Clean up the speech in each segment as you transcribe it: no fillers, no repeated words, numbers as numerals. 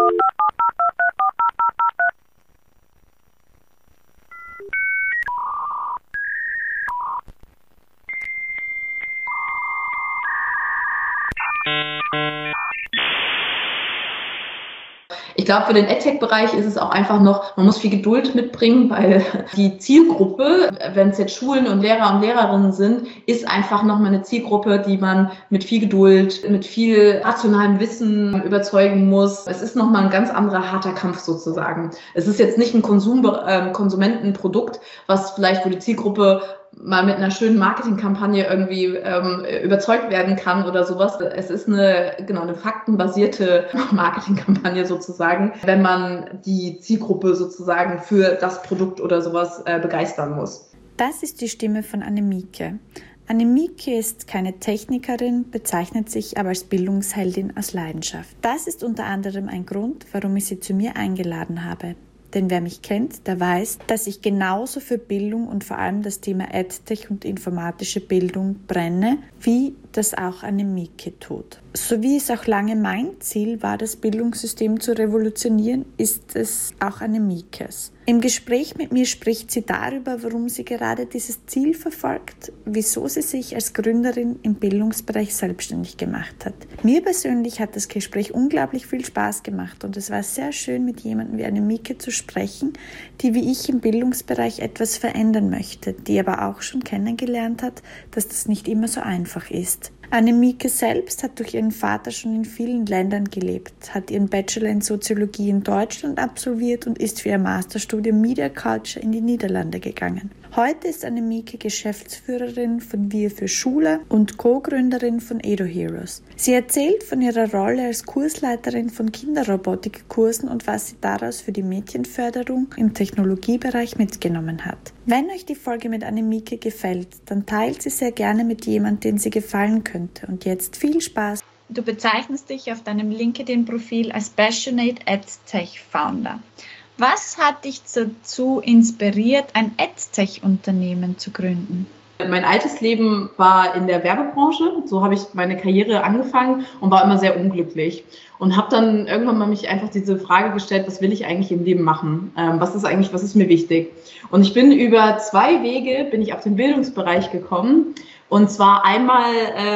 Ich glaube, für den EdTech-Bereich ist es auch einfach noch, man muss viel Geduld mitbringen, weil die Zielgruppe, wenn es jetzt Schulen und Lehrer und Lehrerinnen sind, ist einfach nochmal eine Zielgruppe, die man mit viel Geduld, mit viel rationalem Wissen überzeugen muss. Es ist nochmal ein ganz anderer harter Kampf sozusagen. Es ist jetzt nicht ein Konsumentenprodukt, was vielleicht, wo die Zielgruppe mal mit einer schönen Marketingkampagne irgendwie überzeugt werden kann oder sowas. Es ist eine faktenbasierte Marketingkampagne sozusagen, wenn man die Zielgruppe sozusagen für das Produkt oder sowas begeistern muss. Das ist die Stimme von Annemieke. Annemieke ist keine Technikerin, bezeichnet sich aber als Bildungsheldin aus Leidenschaft. Das ist unter anderem ein Grund, warum ich sie zu mir eingeladen habe. Denn wer mich kennt, der weiß, dass ich genauso für Bildung und vor allem das Thema EdTech und informatische Bildung brenne, wie das auch Annemieke tut. So wie es auch lange mein Ziel war, das Bildungssystem zu revolutionieren, ist es auch Annemiekes. Im Gespräch mit mir spricht sie darüber, warum sie gerade dieses Ziel verfolgt, wieso sie sich als Gründerin im Bildungsbereich selbstständig gemacht hat. Mir persönlich hat das Gespräch unglaublich viel Spaß gemacht und es war sehr schön, mit jemandem wie Annemieke zu sprechen, die wie ich im Bildungsbereich etwas verändern möchte, die aber auch schon kennengelernt hat, dass das nicht immer so einfach ist. Annemieke selbst hat durch ihren Vater schon in vielen Ländern gelebt, hat ihren Bachelor in Soziologie in Deutschland absolviert und ist für ihr Masterstudium Media Culture in die Niederlande gegangen. Heute ist Annemieke Geschäftsführerin von Wir für Schule und Co-Gründerin von EduHeroes. Sie erzählt von ihrer Rolle als Kursleiterin von Kinderrobotikkursen und was sie daraus für die Mädchenförderung im Technologiebereich mitgenommen hat. Wenn euch die Folge mit Annemieke gefällt, dann teilt sie sehr gerne mit jemandem, den sie gefallen könnte. Und jetzt viel Spaß! Du bezeichnest dich auf deinem LinkedIn-Profil als Passionate EdTech Founder. Was hat dich dazu inspiriert, ein EdTech-Unternehmen zu gründen? Mein altes Leben war in der Werbebranche. So habe ich meine Karriere angefangen und war immer sehr unglücklich. Und habe dann irgendwann mal mich einfach diese Frage gestellt, was will ich eigentlich im Leben machen? Was ist mir wichtig? Und ich bin über 2 Wege, bin ich auf den Bildungsbereich gekommen. Und zwar einmal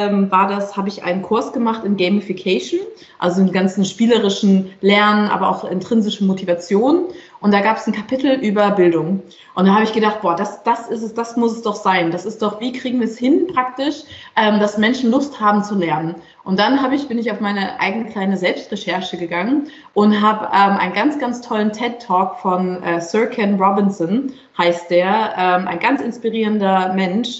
habe ich einen Kurs gemacht in Gamification, also im ganzen spielerischen Lernen, aber auch intrinsische Motivation. Und da gab es ein Kapitel über Bildung. Und da habe ich gedacht, das ist es, das muss es doch sein. Das ist doch, wie kriegen wir es hin praktisch, dass Menschen Lust haben zu lernen. Und dann bin ich auf meine eigene kleine Selbstrecherche gegangen und habe einen ganz, ganz tollen TED-Talk von Sir Ken Robinson, heißt der, ein ganz inspirierender Mensch,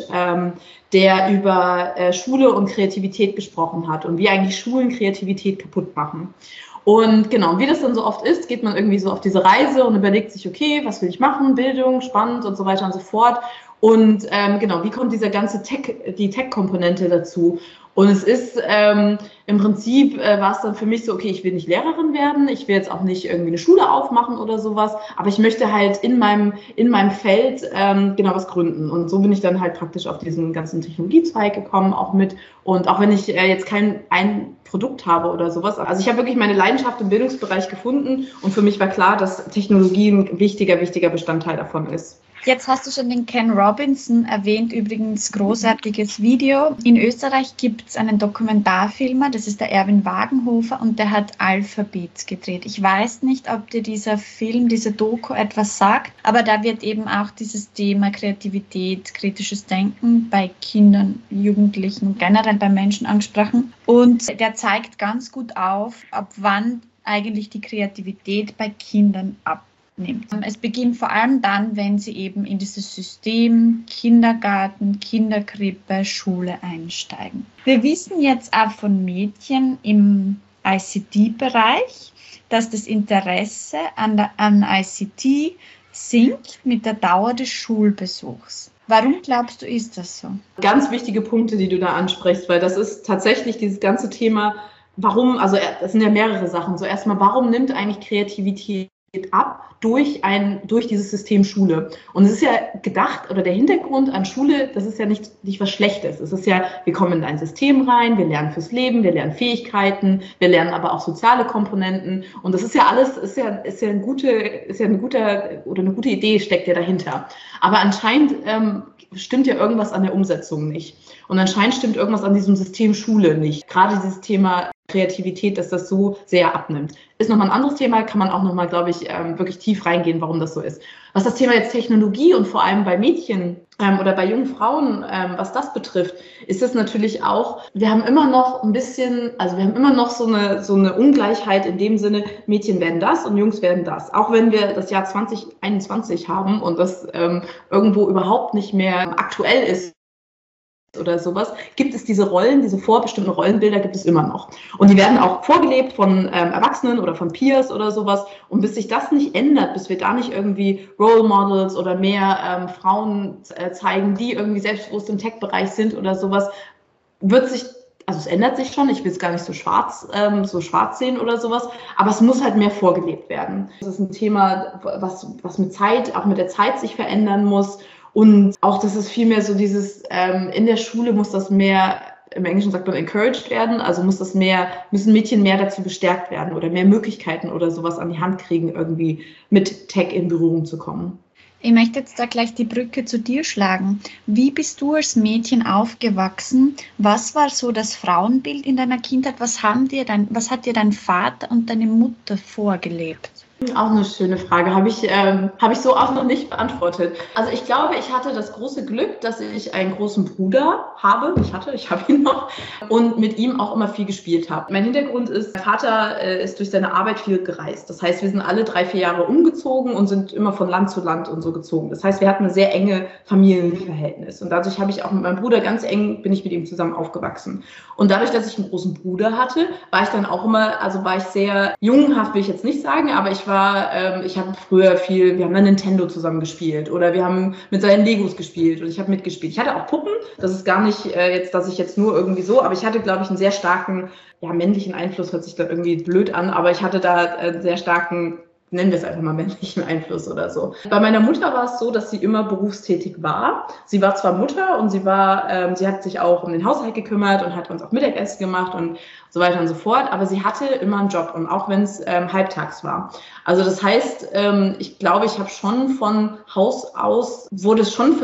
der über Schule und Kreativität gesprochen hat und wie eigentlich Schulen Kreativität kaputt machen. Und genau, wie das dann so oft ist, geht man irgendwie so auf diese Reise und überlegt sich, okay, was will ich machen, Bildung, spannend und so weiter und so fort. Und wie kommt die Tech-Komponente dazu? Und es ist im Prinzip war es dann für mich so, okay, ich will nicht Lehrerin werden, ich will jetzt auch nicht irgendwie eine Schule aufmachen oder sowas, aber ich möchte halt in meinem Feld was gründen. Und so bin ich dann halt praktisch auf diesen ganzen Technologiezweig gekommen, auch mit. Und auch wenn ich jetzt ein Produkt habe oder sowas. Also ich habe wirklich meine Leidenschaft im Bildungsbereich gefunden und für mich war klar, dass Technologie ein wichtiger Bestandteil davon ist. Jetzt hast du schon den Ken Robinson erwähnt, übrigens großartiges Video. In Österreich gibt es einen Dokumentarfilmer, das ist der Erwin Wagenhofer und der hat Alphabet gedreht. Ich weiß nicht, ob dir dieser Film, diese Doku etwas sagt, aber da wird eben auch dieses Thema Kreativität, kritisches Denken bei Kindern, Jugendlichen und generell bei Menschen angesprochen. Und der zeigt ganz gut auf, ab wann eigentlich die Kreativität bei Kindern abnimmt. Es beginnt vor allem dann, wenn sie eben in dieses System Kindergarten, Kinderkrippe, Schule einsteigen. Wir wissen jetzt auch von Mädchen im ICT-Bereich, dass das Interesse an ICT sinkt mit der Dauer des Schulbesuchs. Warum glaubst du, ist das so? Ganz wichtige Punkte, die du da ansprichst, weil das ist tatsächlich dieses ganze Thema, warum, also das sind ja mehrere Sachen. So erstmal, warum nimmt eigentlich Kreativität ab durch dieses System Schule. Und es ist ja gedacht, oder der Hintergrund an Schule, das ist ja nicht was Schlechtes. Es ist ja, wir kommen in ein System rein, wir lernen fürs Leben, wir lernen Fähigkeiten, wir lernen aber auch soziale Komponenten. Und das ist ja alles, eine gute Idee steckt ja dahinter. Aber anscheinend stimmt ja irgendwas an der Umsetzung nicht. Und anscheinend stimmt irgendwas an diesem System Schule nicht. Gerade dieses Thema Kreativität, dass das so sehr abnimmt. Ist nochmal ein anderes Thema, kann man auch nochmal, glaube ich, wirklich tief reingehen, warum das so ist. Was das Thema jetzt Technologie und vor allem bei Mädchen oder bei jungen Frauen, was das betrifft, ist es natürlich auch, wir haben immer noch so eine Ungleichheit in dem Sinne, Mädchen werden das und Jungs werden das. Auch wenn wir das Jahr 2021 haben und das irgendwo überhaupt nicht mehr aktuell ist, oder sowas, gibt es diese Rollen, diese vorbestimmten Rollenbilder gibt es immer noch. Und die werden auch vorgelebt von Erwachsenen oder von Peers oder sowas. Und bis sich das nicht ändert, bis wir da nicht irgendwie Role Models oder mehr Frauen zeigen, die irgendwie selbstbewusst im Tech-Bereich sind oder sowas, es ändert sich schon, ich will es gar nicht so schwarz sehen oder sowas, aber es muss halt mehr vorgelebt werden. Das ist ein Thema, was mit Zeit, auch mit der Zeit sich verändern muss. Und auch, dass es viel mehr so dieses, in der Schule muss das mehr, im Englischen sagt man encouraged werden, also müssen Mädchen mehr dazu bestärkt werden oder mehr Möglichkeiten oder sowas an die Hand kriegen, irgendwie mit Tech in Berührung zu kommen. Ich möchte jetzt da gleich die Brücke zu dir schlagen. Wie bist du als Mädchen aufgewachsen? Was war so das Frauenbild in deiner Kindheit? Was hat dir dein Vater und deine Mutter vorgelebt? Auch eine schöne Frage. Habe ich so auch noch nicht beantwortet. Also ich glaube, ich hatte das große Glück, dass ich einen großen Bruder habe. Ich habe ihn noch. Und mit ihm auch immer viel gespielt habe. Mein Hintergrund ist, mein Vater ist durch seine Arbeit viel gereist. Das heißt, wir sind alle 3-4 Jahre umgezogen und sind immer von Land zu Land und so gezogen. Das heißt, wir hatten ein sehr enge Familienverhältnis. Und dadurch habe ich auch mit meinem Bruder bin ich mit ihm zusammen aufgewachsen. Und dadurch, dass ich einen großen Bruder hatte, war ich dann auch immer, war ich sehr jungenhaft, will ich jetzt nicht sagen, aber ich habe früher wir haben dann Nintendo zusammen gespielt oder wir haben mit seinen Legos gespielt und ich habe mitgespielt. Ich hatte auch Puppen, das ist gar nicht dass ich jetzt nur irgendwie so, aber ich hatte, glaube ich, einen sehr starken, männlichen Einfluss, hört sich da irgendwie blöd an, aber ich hatte da einen sehr starken, nennen wir es einfach mal männlichen Einfluss oder so. Bei meiner Mutter war es so, dass sie immer berufstätig war. Sie war zwar Mutter und sie hat sich auch um den Haushalt gekümmert und hat uns auch Mittagessen gemacht und so weiter und so fort, aber sie hatte immer einen Job und auch wenn es halbtags war. Also das heißt, ich glaube, ich habe schon von Haus aus, wurde es schon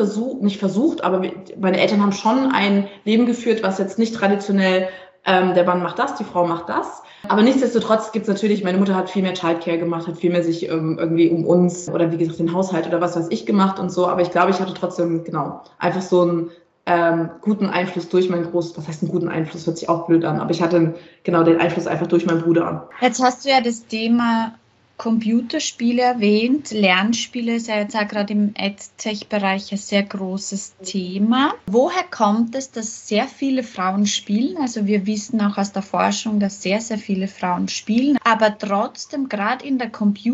aber meine Eltern haben schon ein Leben geführt, was jetzt nicht traditionell der Mann macht das, die Frau macht das. Aber nichtsdestotrotz gibt es natürlich, meine Mutter hat viel mehr Childcare gemacht, hat viel mehr sich irgendwie um uns oder wie gesagt den Haushalt oder was weiß ich gemacht und so. Aber ich glaube, ich hatte trotzdem, einfach so einen guten Einfluss durch was heißt einen guten Einfluss, hört sich auch blöd an, aber ich hatte den Einfluss einfach durch meinen Bruder. Jetzt hast du ja das Thema Computerspiele erwähnt. Lernspiele ist ja jetzt auch gerade im EdTech-Bereich ein sehr großes Thema. Woher kommt es, dass sehr viele Frauen spielen? Also wir wissen auch aus der Forschung, dass sehr, sehr viele Frauen spielen, aber trotzdem gerade in der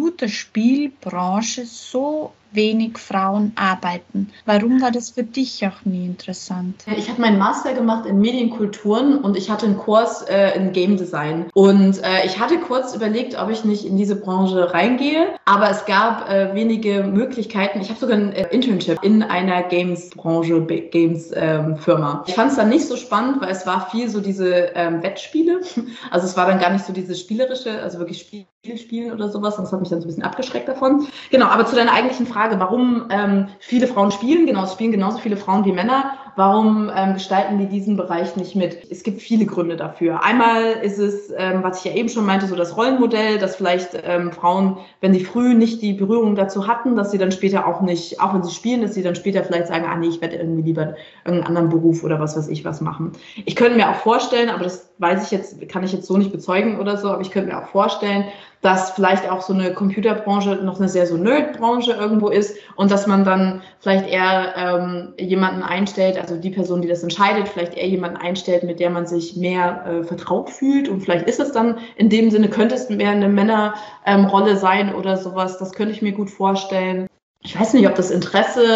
Computerspielbranche so wenig Frauen arbeiten. Warum war das für dich auch nie interessant? Ich habe meinen Master gemacht in Medienkulturen und ich hatte einen Kurs in Game Design. Und ich hatte kurz überlegt, ob ich nicht in diese Branche reingehe, aber es gab wenige Möglichkeiten. Ich habe sogar ein Internship in einer Games-Branche, Games-Firma. Ich fand es dann nicht so spannend, weil es war viel so diese Wettspiele. Also es war dann gar nicht so dieses spielerische, also wirklich Spielen oder sowas. Und das hat mich dann so ein bisschen abgeschreckt davon. Genau, aber zu deiner eigentlichen Frage, warum viele Frauen spielen, es spielen genauso viele Frauen wie Männer, warum gestalten die diesen Bereich nicht mit? Es gibt viele Gründe dafür. Einmal ist es, was ich ja eben schon meinte, so das Rollenmodell, dass vielleicht Frauen, wenn sie früh nicht die Berührung dazu hatten, dass sie dann später auch nicht, auch wenn sie spielen, dass sie dann später vielleicht sagen, ich werde irgendwie lieber irgendeinen anderen Beruf oder was weiß ich was machen. Ich könnte mir auch vorstellen, aber das kann ich jetzt so nicht bezeugen oder so, aber ich könnte mir auch vorstellen, dass vielleicht auch so eine Computerbranche noch eine sehr so Nerd-Branche irgendwo ist und dass man dann vielleicht eher jemanden einstellt, also die Person, die das entscheidet, vielleicht eher jemanden einstellt, mit der man sich mehr vertraut fühlt und vielleicht ist es dann in dem Sinne, könnte es mehr eine Männerrolle sein oder sowas, das könnte ich mir gut vorstellen. Ich weiß nicht, ob das Interesse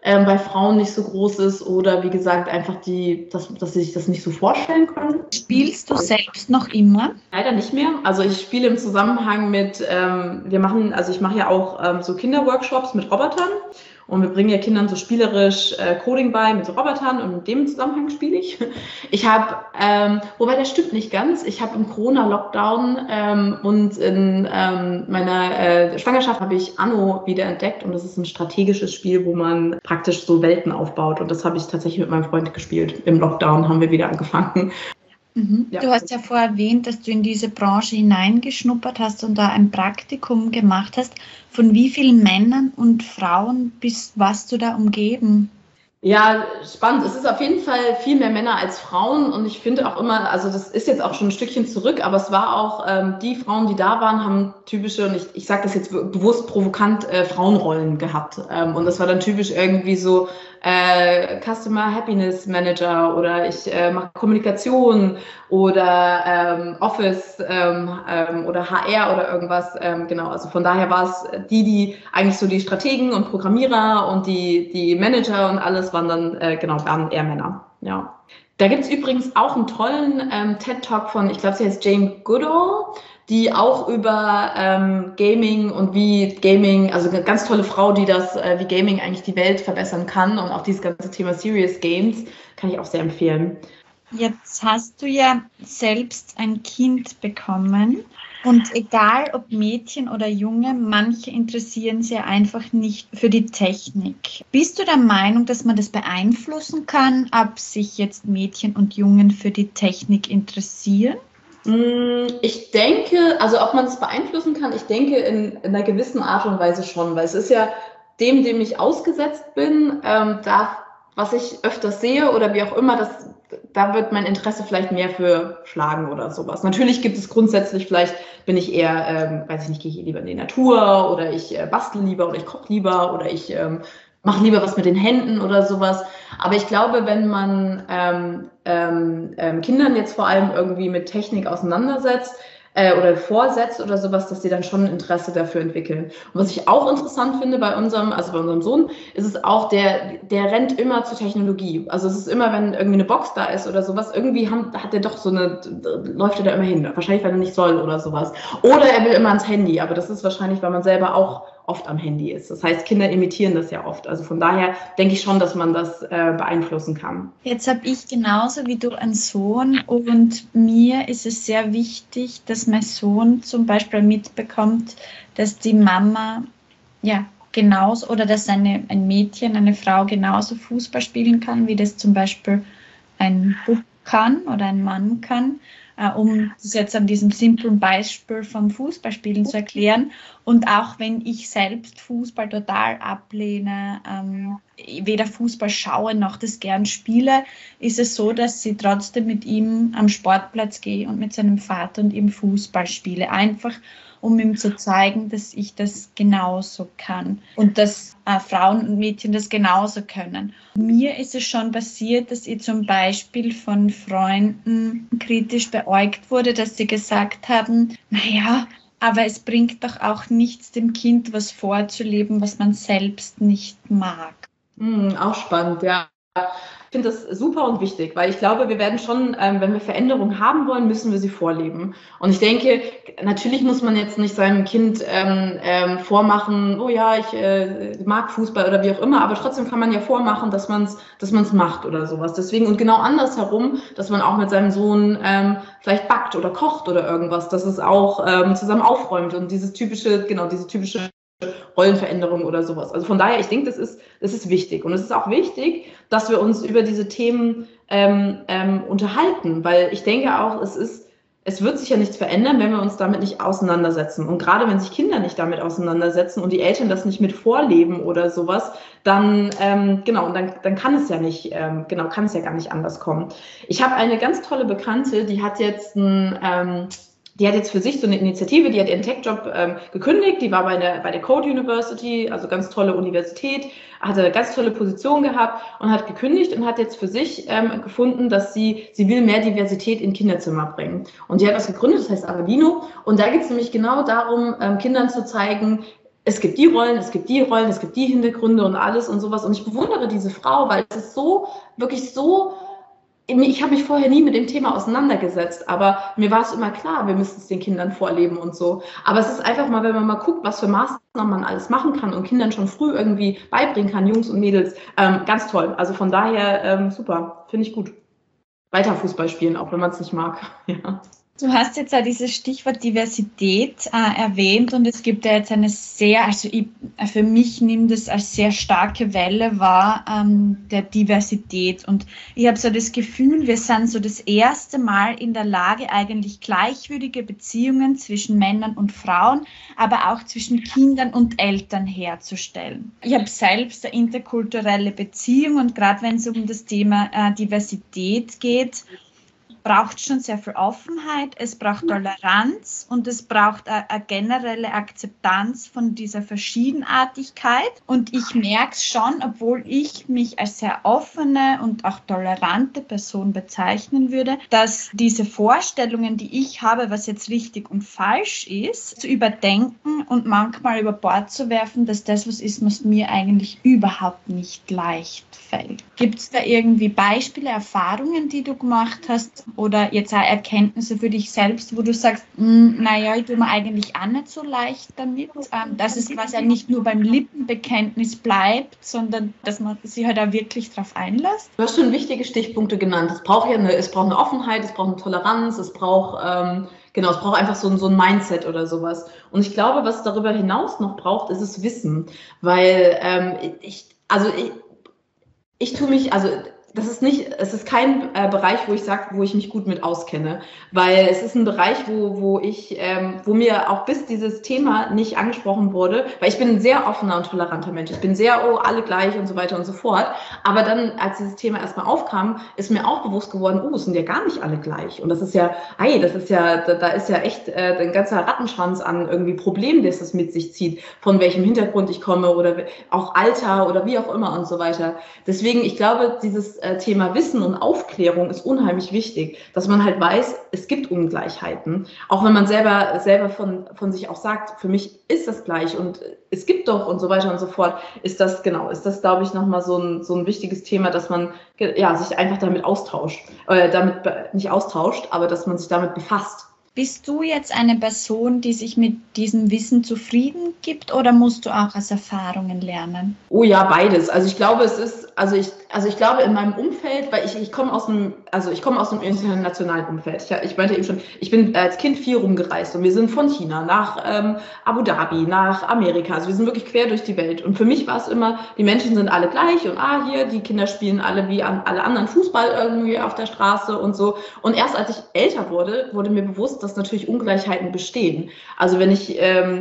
bei Frauen nicht so groß ist oder wie gesagt einfach dass sie sich das nicht so vorstellen können. Spielst du selbst noch immer? Leider nicht mehr. Also ich spiele im Zusammenhang mit, ich mache ja auch so Kinderworkshops mit Robotern. Und wir bringen ja Kindern so spielerisch Coding bei mit so Robotern und in dem Zusammenhang spiele ich. Ich habe, wobei das stimmt nicht ganz, ich habe im Corona-Lockdown und in meiner Schwangerschaft habe ich Anno wieder entdeckt und das ist ein strategisches Spiel, wo man praktisch so Welten aufbaut und das habe ich tatsächlich mit meinem Freund gespielt. Im Lockdown haben wir wieder angefangen. Ja. Du hast ja vorher erwähnt, dass du in diese Branche hineingeschnuppert hast und da ein Praktikum gemacht hast. Von wie vielen Männern und Frauen warst du da umgeben? Ja, spannend. Es ist auf jeden Fall viel mehr Männer als Frauen und ich finde auch immer, also das ist jetzt auch schon ein Stückchen zurück, aber es war auch, die Frauen, die da waren, haben typische, und ich sage das jetzt bewusst provokant, Frauenrollen gehabt. Und das war dann typisch irgendwie so Customer Happiness Manager oder ich mache Kommunikation oder Office oder HR oder irgendwas. Genau, also von daher war es die eigentlich so die Strategen und Programmierer und die Manager und alles waren dann waren eher Männer. Ja. Da gibt es übrigens auch einen tollen TED-Talk von, ich glaube, sie heißt Jane Goodall, die auch über Gaming und wie Gaming, also eine ganz tolle Frau, die wie Gaming eigentlich die Welt verbessern kann und auch dieses ganze Thema Serious Games, kann ich auch sehr empfehlen. Jetzt hast du ja selbst ein Kind bekommen und egal ob Mädchen oder Junge, manche interessieren sich einfach nicht für die Technik. Bist du der Meinung, dass man das beeinflussen kann, ob sich jetzt Mädchen und Jungen für die Technik interessieren? Ich denke, also ob man es beeinflussen kann, ich denke in einer gewissen Art und Weise schon, weil es ist ja dem ich ausgesetzt bin, was ich öfters sehe oder wie auch immer, da wird mein Interesse vielleicht mehr für schlagen oder sowas. Natürlich gibt es grundsätzlich, vielleicht bin ich eher, weiß ich nicht, gehe ich lieber in die Natur oder ich bastel lieber oder ich koche lieber oder ich mache lieber was mit den Händen oder sowas. Aber ich glaube, wenn man Kindern jetzt vor allem irgendwie mit Technik auseinandersetzt, oder vorsetzt oder sowas, dass die dann schon ein Interesse dafür entwickeln. Und was ich auch interessant finde bei unserem Sohn, ist es auch, der rennt immer zur Technologie. Also es ist immer, wenn irgendwie eine Box da ist oder sowas, irgendwie hat der doch läuft er da immer hin. Wahrscheinlich, weil er nicht soll oder sowas. Oder er will immer ans Handy, aber das ist wahrscheinlich, weil man selber auch oft am Handy ist. Das heißt, Kinder imitieren das ja oft. Also von daher denke ich schon, dass man das beeinflussen kann. Jetzt habe ich genauso wie du einen Sohn und mir ist es sehr wichtig, dass mein Sohn zum Beispiel mitbekommt, dass die Mama genauso oder dass ein Mädchen, eine Frau genauso Fußball spielen kann, wie das zum Beispiel ein Bub kann oder ein Mann kann. Um das jetzt an diesem simplen Beispiel vom Fußballspielen zu erklären. Und auch wenn ich selbst Fußball total ablehne, weder Fußball schaue noch das gern spiele, ist es so, dass sie trotzdem mit ihm am Sportplatz gehe und mit seinem Vater und ihm Fußball spiele. Einfach um ihm zu zeigen, dass ich das genauso kann und dass Frauen und Mädchen das genauso können. Mir ist es schon passiert, dass ich zum Beispiel von Freunden kritisch beäugt wurde, dass sie gesagt haben, naja, aber es bringt doch auch nichts, dem Kind was vorzuleben, was man selbst nicht mag. Auch spannend, ja. Ich finde das super und wichtig, weil ich glaube, wir werden schon, wenn wir Veränderungen haben wollen, müssen wir sie vorleben. Und ich denke, natürlich muss man jetzt nicht seinem Kind vormachen, oh ja, ich mag Fußball oder wie auch immer, aber trotzdem kann man ja vormachen, dass man es macht oder sowas. Deswegen und genau andersherum, dass man auch mit seinem Sohn vielleicht backt oder kocht oder irgendwas, dass es auch zusammen aufräumt und diese typische Rollenveränderung oder sowas. Also von daher, ich denke, das ist wichtig. Und es ist auch wichtig, dass wir uns über diese Themen unterhalten, weil ich denke auch, es wird sich ja nichts verändern, wenn wir uns damit nicht auseinandersetzen. Und gerade wenn sich Kinder nicht damit auseinandersetzen und die Eltern das nicht mit vorleben oder sowas, dann dann kann es ja nicht, kann es ja gar nicht anders kommen. Ich habe eine ganz tolle Bekannte, die hat jetzt für sich so eine Initiative, die hat ihren Tech-Job gekündigt, die war bei der Code University, also ganz tolle Universität, hatte eine ganz tolle Position gehabt und hat gekündigt und hat jetzt für sich gefunden, dass sie will mehr Diversität in Kinderzimmer bringen. Und die hat was gegründet, das heißt Avellino, und da geht es nämlich genau darum, Kindern zu zeigen, es gibt die Rollen, es gibt die Rollen, es gibt die Hintergründe und alles und sowas. Und ich bewundere diese Frau, weil es ist so, wirklich so, ich habe mich vorher nie mit dem Thema auseinandergesetzt, aber mir war es immer klar, wir müssen es den Kindern vorleben und so. Aber es ist einfach mal, wenn man mal guckt, was für Maßnahmen man alles machen kann und Kindern schon früh irgendwie beibringen kann, Jungs und Mädels, ganz toll. Also von daher super, finde ich gut. Weiter Fußball spielen, auch wenn man es nicht mag. Ja. Du hast jetzt ja dieses Stichwort Diversität erwähnt und es gibt ja jetzt eine sehr, für mich nimmt es als sehr starke Welle wahr, der Diversität. Und ich habe so das Gefühl, wir sind so das erste Mal in der Lage, eigentlich gleichwürdige Beziehungen zwischen Männern und Frauen, aber auch zwischen Kindern und Eltern herzustellen. Ich habe selbst eine interkulturelle Beziehung und gerade wenn es um das Thema Diversität geht, braucht schon sehr viel Offenheit, es braucht Toleranz und es braucht eine generelle Akzeptanz von dieser Verschiedenartigkeit. Und ich merke es schon, obwohl ich mich als sehr offene und auch tolerante Person bezeichnen würde, dass diese Vorstellungen, die ich habe, was jetzt richtig und falsch ist, zu überdenken und manchmal über Bord zu werfen, dass das was ist, was mir eigentlich überhaupt nicht leicht fällt. Gibt es da irgendwie Beispiele, Erfahrungen, die du gemacht hast oder jetzt auch Erkenntnisse für dich selbst, wo du sagst, naja, ich tue mir eigentlich auch nicht so leicht damit, dass es quasi nicht nur beim Lippenbekenntnis bleibt, sondern dass man sich halt auch wirklich darauf einlässt? Du hast schon wichtige Stichpunkte genannt. Es braucht eine Offenheit, es braucht eine Toleranz, es braucht einfach so ein Mindset oder sowas. Und ich glaube, was darüber hinaus noch braucht, ist das Wissen, weil ich tue mich, also es ist kein Bereich, wo ich sage, wo ich mich gut mit auskenne, weil es ist ein Bereich, wo mir auch bis dieses Thema nicht angesprochen wurde, weil ich bin ein sehr offener und toleranter Mensch. Ich bin sehr, alle gleich und so weiter und so fort. Aber dann, als dieses Thema erstmal aufkam, ist mir auch bewusst geworden, es sind ja gar nicht alle gleich. Und das ist ja, da ist ja echt ein ganzer Rattenschwanz an irgendwie Problemen, das es mit sich zieht, von welchem Hintergrund ich komme oder auch Alter oder wie auch immer und so weiter. Deswegen, ich glaube, dieses Thema Wissen und Aufklärung ist unheimlich wichtig, dass man halt weiß, es gibt Ungleichheiten. Auch wenn man selber von sich auch sagt, für mich ist das gleich und es gibt doch und so weiter und so fort, ist das, glaube ich, nochmal so ein wichtiges Thema, dass man sich einfach damit austauscht. Nicht austauscht, aber dass man sich damit befasst. Bist du jetzt eine Person, die sich mit diesem Wissen zufrieden gibt oder musst du auch aus Erfahrungen lernen? Oh ja, beides. Also ich glaube, ich glaube in meinem Umfeld, weil ich komme aus dem internationalen Umfeld. Ich meinte eben schon, ich bin als Kind viel rumgereist und wir sind von China nach Abu Dhabi, nach Amerika. Also wir sind wirklich quer durch die Welt. Und für mich war es immer, die Menschen sind alle gleich und hier, die Kinder spielen alle wie alle anderen Fußball irgendwie auf der Straße und so. Und erst als ich älter wurde mir bewusst, dass natürlich Ungleichheiten bestehen. Also wenn ich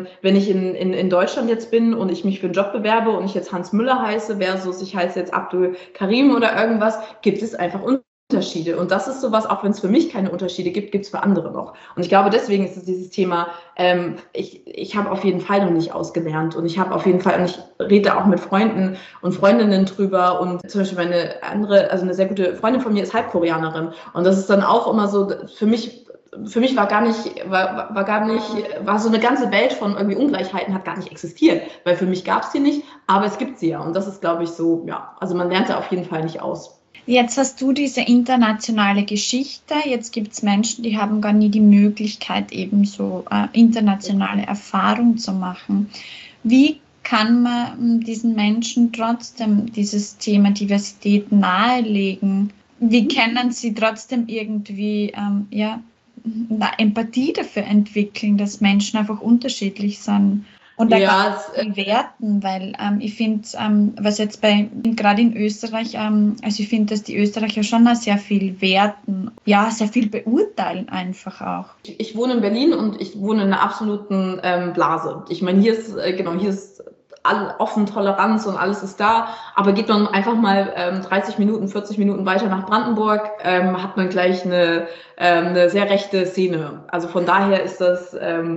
in Deutschland jetzt bin und ich mich für einen Job bewerbe und ich jetzt Hans Müller heiße versus ich heiße jetzt Abdul Karim oder irgendwas, gibt es einfach Unterschiede. Und das ist sowas, auch wenn es für mich keine Unterschiede gibt, gibt es für andere noch. Und ich glaube, deswegen ist es dieses Thema, ich habe auf jeden Fall noch nicht ausgelernt und ich rede auch mit Freunden und Freundinnen drüber und zum Beispiel eine sehr gute Freundin von mir ist Halbkoreanerin und das ist dann auch immer so, für mich war so eine ganze Welt von irgendwie Ungleichheiten hat gar nicht existiert, weil für mich gab es die nicht, aber es gibt sie ja und das ist, glaube ich, so, ja, also man lernt sie auf jeden Fall nicht aus. Jetzt hast du diese internationale Geschichte, jetzt gibt es Menschen, die haben gar nie die Möglichkeit, eben so internationale Erfahrung zu machen. Wie kann man diesen Menschen trotzdem dieses Thema Diversität nahelegen? Wie können sie trotzdem irgendwie, Empathie dafür entwickeln, dass Menschen einfach unterschiedlich sind und da werten, weil ich finde, was jetzt gerade in Österreich, also ich finde, dass die Österreicher schon auch sehr viel werten, sehr viel beurteilen einfach auch. Ich wohne in Berlin und ich wohne in einer absoluten Blase. Ich meine, hier ist offen, Toleranz und alles ist da, aber geht man einfach mal 30 Minuten, 40 Minuten weiter nach Brandenburg, hat man gleich eine eine sehr rechte Szene. Also von daher ist das,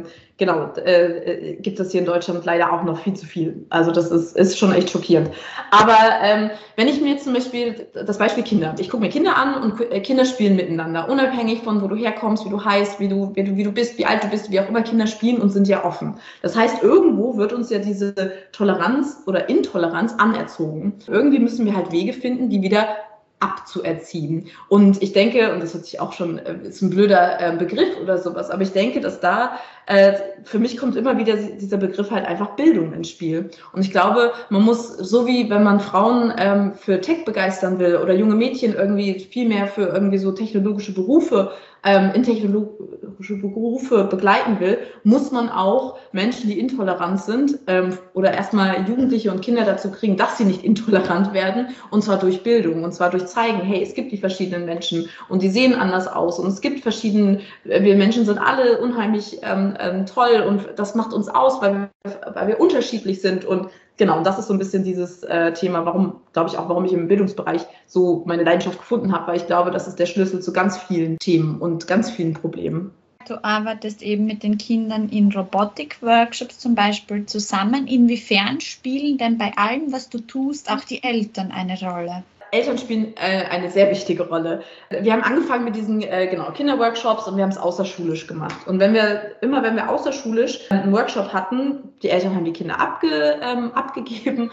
gibt es hier in Deutschland leider auch noch viel zu viel. Also das ist schon echt schockierend. Aber wenn ich mir jetzt zum Beispiel das Beispiel Kinder, ich gucke mir Kinder an und Kinder spielen miteinander, unabhängig von wo du herkommst, wie du heißt, wie du bist, wie alt du bist, wie auch immer, Kinder spielen und sind ja offen. Das heißt, irgendwo wird uns ja diese Toleranz oder Intoleranz anerzogen. Irgendwie müssen wir halt Wege finden, die wieder abzuerziehen. Und ich denke, und das hört sich auch schon, ist ein blöder Begriff oder sowas, aber ich denke, dass da für mich kommt immer wieder dieser Begriff halt einfach Bildung ins Spiel. Und ich glaube, man muss, so wie wenn man Frauen für Tech begeistern will oder junge Mädchen irgendwie viel mehr für irgendwie so technologische Berufe in technologische Berufe begleiten will, muss man auch Menschen, die intolerant sind, oder erstmal Jugendliche und Kinder dazu kriegen, dass sie nicht intolerant werden, und zwar durch Bildung, und zwar durch zeigen, hey, es gibt die verschiedenen Menschen und die sehen anders aus und es gibt wir Menschen sind alle unheimlich toll und das macht uns aus, weil wir unterschiedlich sind. Und genau, das ist so ein bisschen dieses Thema, warum ich im Bildungsbereich so meine Leidenschaft gefunden habe, weil ich glaube, das ist der Schlüssel zu ganz vielen Themen und ganz vielen Problemen. Du arbeitest eben mit den Kindern in Robotik-Workshops zum Beispiel zusammen. Inwiefern spielen denn bei allem, was du tust, auch die Eltern eine Rolle? Eltern spielen eine sehr wichtige Rolle. Wir haben angefangen mit diesen Kinderworkshops und wir haben es außerschulisch gemacht. Und wenn wir außerschulisch einen Workshop hatten, die Eltern haben die Kinder abgegeben.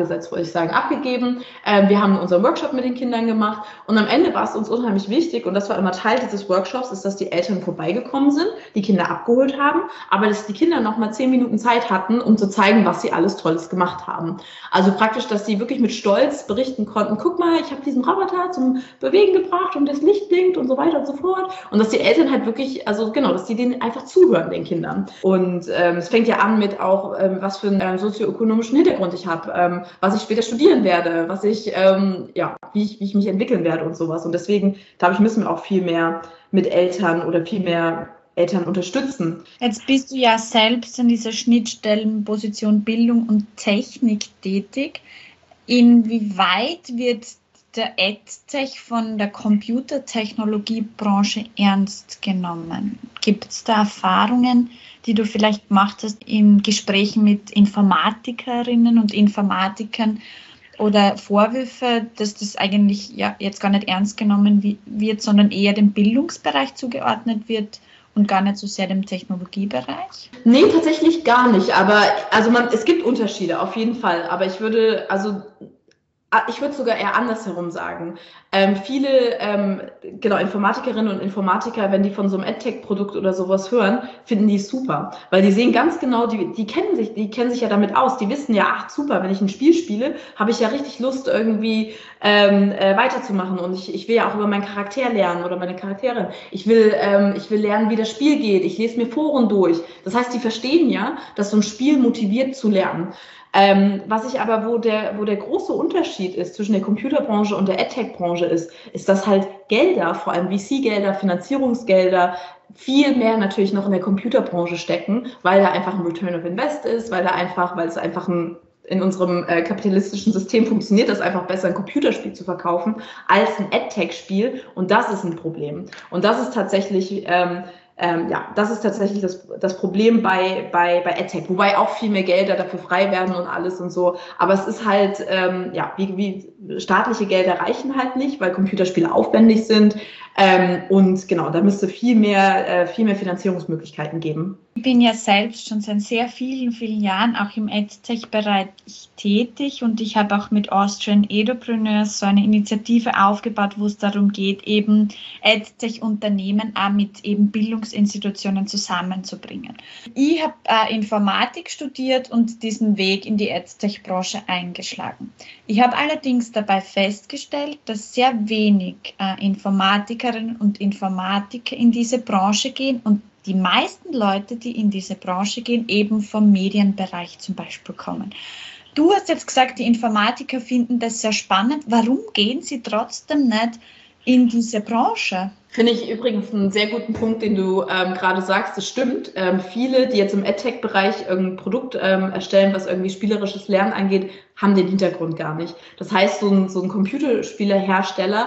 Wir haben unseren Workshop mit den Kindern gemacht und am Ende war es uns unheimlich wichtig, und das war immer Teil dieses Workshops, ist, dass die Eltern vorbeigekommen sind, die Kinder abgeholt haben, aber dass die Kinder nochmal 10 Minuten Zeit hatten, um zu zeigen, was sie alles Tolles gemacht haben. Also praktisch, dass sie wirklich mit Stolz berichten konnten, guck mal, ich habe diesen Roboter zum Bewegen gebracht und das Licht blinkt und so weiter und so fort. Und dass die Eltern halt wirklich, dass die denen einfach zuhören, den Kindern. Und es fängt ja an mit auch, was für einen sozioökonomischen Hintergrund ich habe, was ich später studieren werde, wie ich mich entwickeln werde und sowas. Und deswegen, glaube ich, müssen wir auch viel mehr mit Eltern oder viel mehr Eltern unterstützen. Jetzt bist du ja selbst in dieser Schnittstellenposition Bildung und Technik tätig. Inwieweit wird der EdTech von der Computertechnologiebranche ernst genommen? Gibt es da Erfahrungen, die du vielleicht gemacht hast in Gesprächen mit Informatikerinnen und Informatikern oder Vorwürfe, dass das eigentlich jetzt gar nicht ernst genommen wird, sondern eher dem Bildungsbereich zugeordnet wird und gar nicht so sehr dem Technologiebereich? Nee, tatsächlich gar nicht. Aber es gibt Unterschiede auf jeden Fall. Aber ich würde sogar eher andersherum sagen. Viele Informatikerinnen und Informatiker, wenn die von so einem EdTech-Produkt oder sowas hören, finden die super. Weil die sehen ganz genau, die kennen sich ja damit aus. Die wissen ja, ach super, wenn ich ein Spiel spiele, habe ich ja richtig Lust, irgendwie weiterzumachen. Und ich will ja auch über meinen Charakter lernen oder meine Charaktere. Ich will lernen, wie das Spiel geht. Ich lese mir Foren durch. Das heißt, die verstehen ja, dass so ein Spiel motiviert zu lernen. Wo der große Unterschied ist zwischen der Computerbranche und der EdTech-Branche ist, dass halt Gelder, vor allem VC-Gelder, Finanzierungsgelder, viel mehr natürlich noch in der Computerbranche stecken, weil da einfach ein Return of Invest ist, weil es einfach in unserem kapitalistischen System funktioniert das einfach besser, ein Computerspiel zu verkaufen, als ein EdTech-Spiel. Und das ist ein Problem. Und das ist tatsächlich das Problem bei EdTech, wobei auch viel mehr Gelder dafür frei werden und alles und so. Aber es ist halt, wie staatliche Gelder reichen halt nicht, weil Computerspiele aufwendig sind. Und genau, da müsste viel mehr Finanzierungsmöglichkeiten geben. Ich bin ja selbst schon seit sehr vielen, vielen Jahren auch im EdTech-Bereich tätig und ich habe auch mit Austrian Edupreneurs so eine Initiative aufgebaut, wo es darum geht, eben EdTech-Unternehmen auch mit eben Bildungsinstitutionen zusammenzubringen. Ich habe Informatik studiert und diesen Weg in die EdTech-Branche eingeschlagen. Ich habe allerdings dabei festgestellt, dass sehr wenig Informatikerinnen und Informatiker in diese Branche gehen und die meisten Leute, die in diese Branche gehen, eben vom Medienbereich zum Beispiel kommen. Du hast jetzt gesagt, die Informatiker finden das sehr spannend. Warum gehen sie trotzdem nicht in diese Branche? Finde ich übrigens einen sehr guten Punkt, den du gerade sagst. Das stimmt. Viele, die jetzt im EdTech-Bereich irgendein Produkt erstellen, was irgendwie spielerisches Lernen angeht, haben den Hintergrund gar nicht. Das heißt, so ein Computerspielehersteller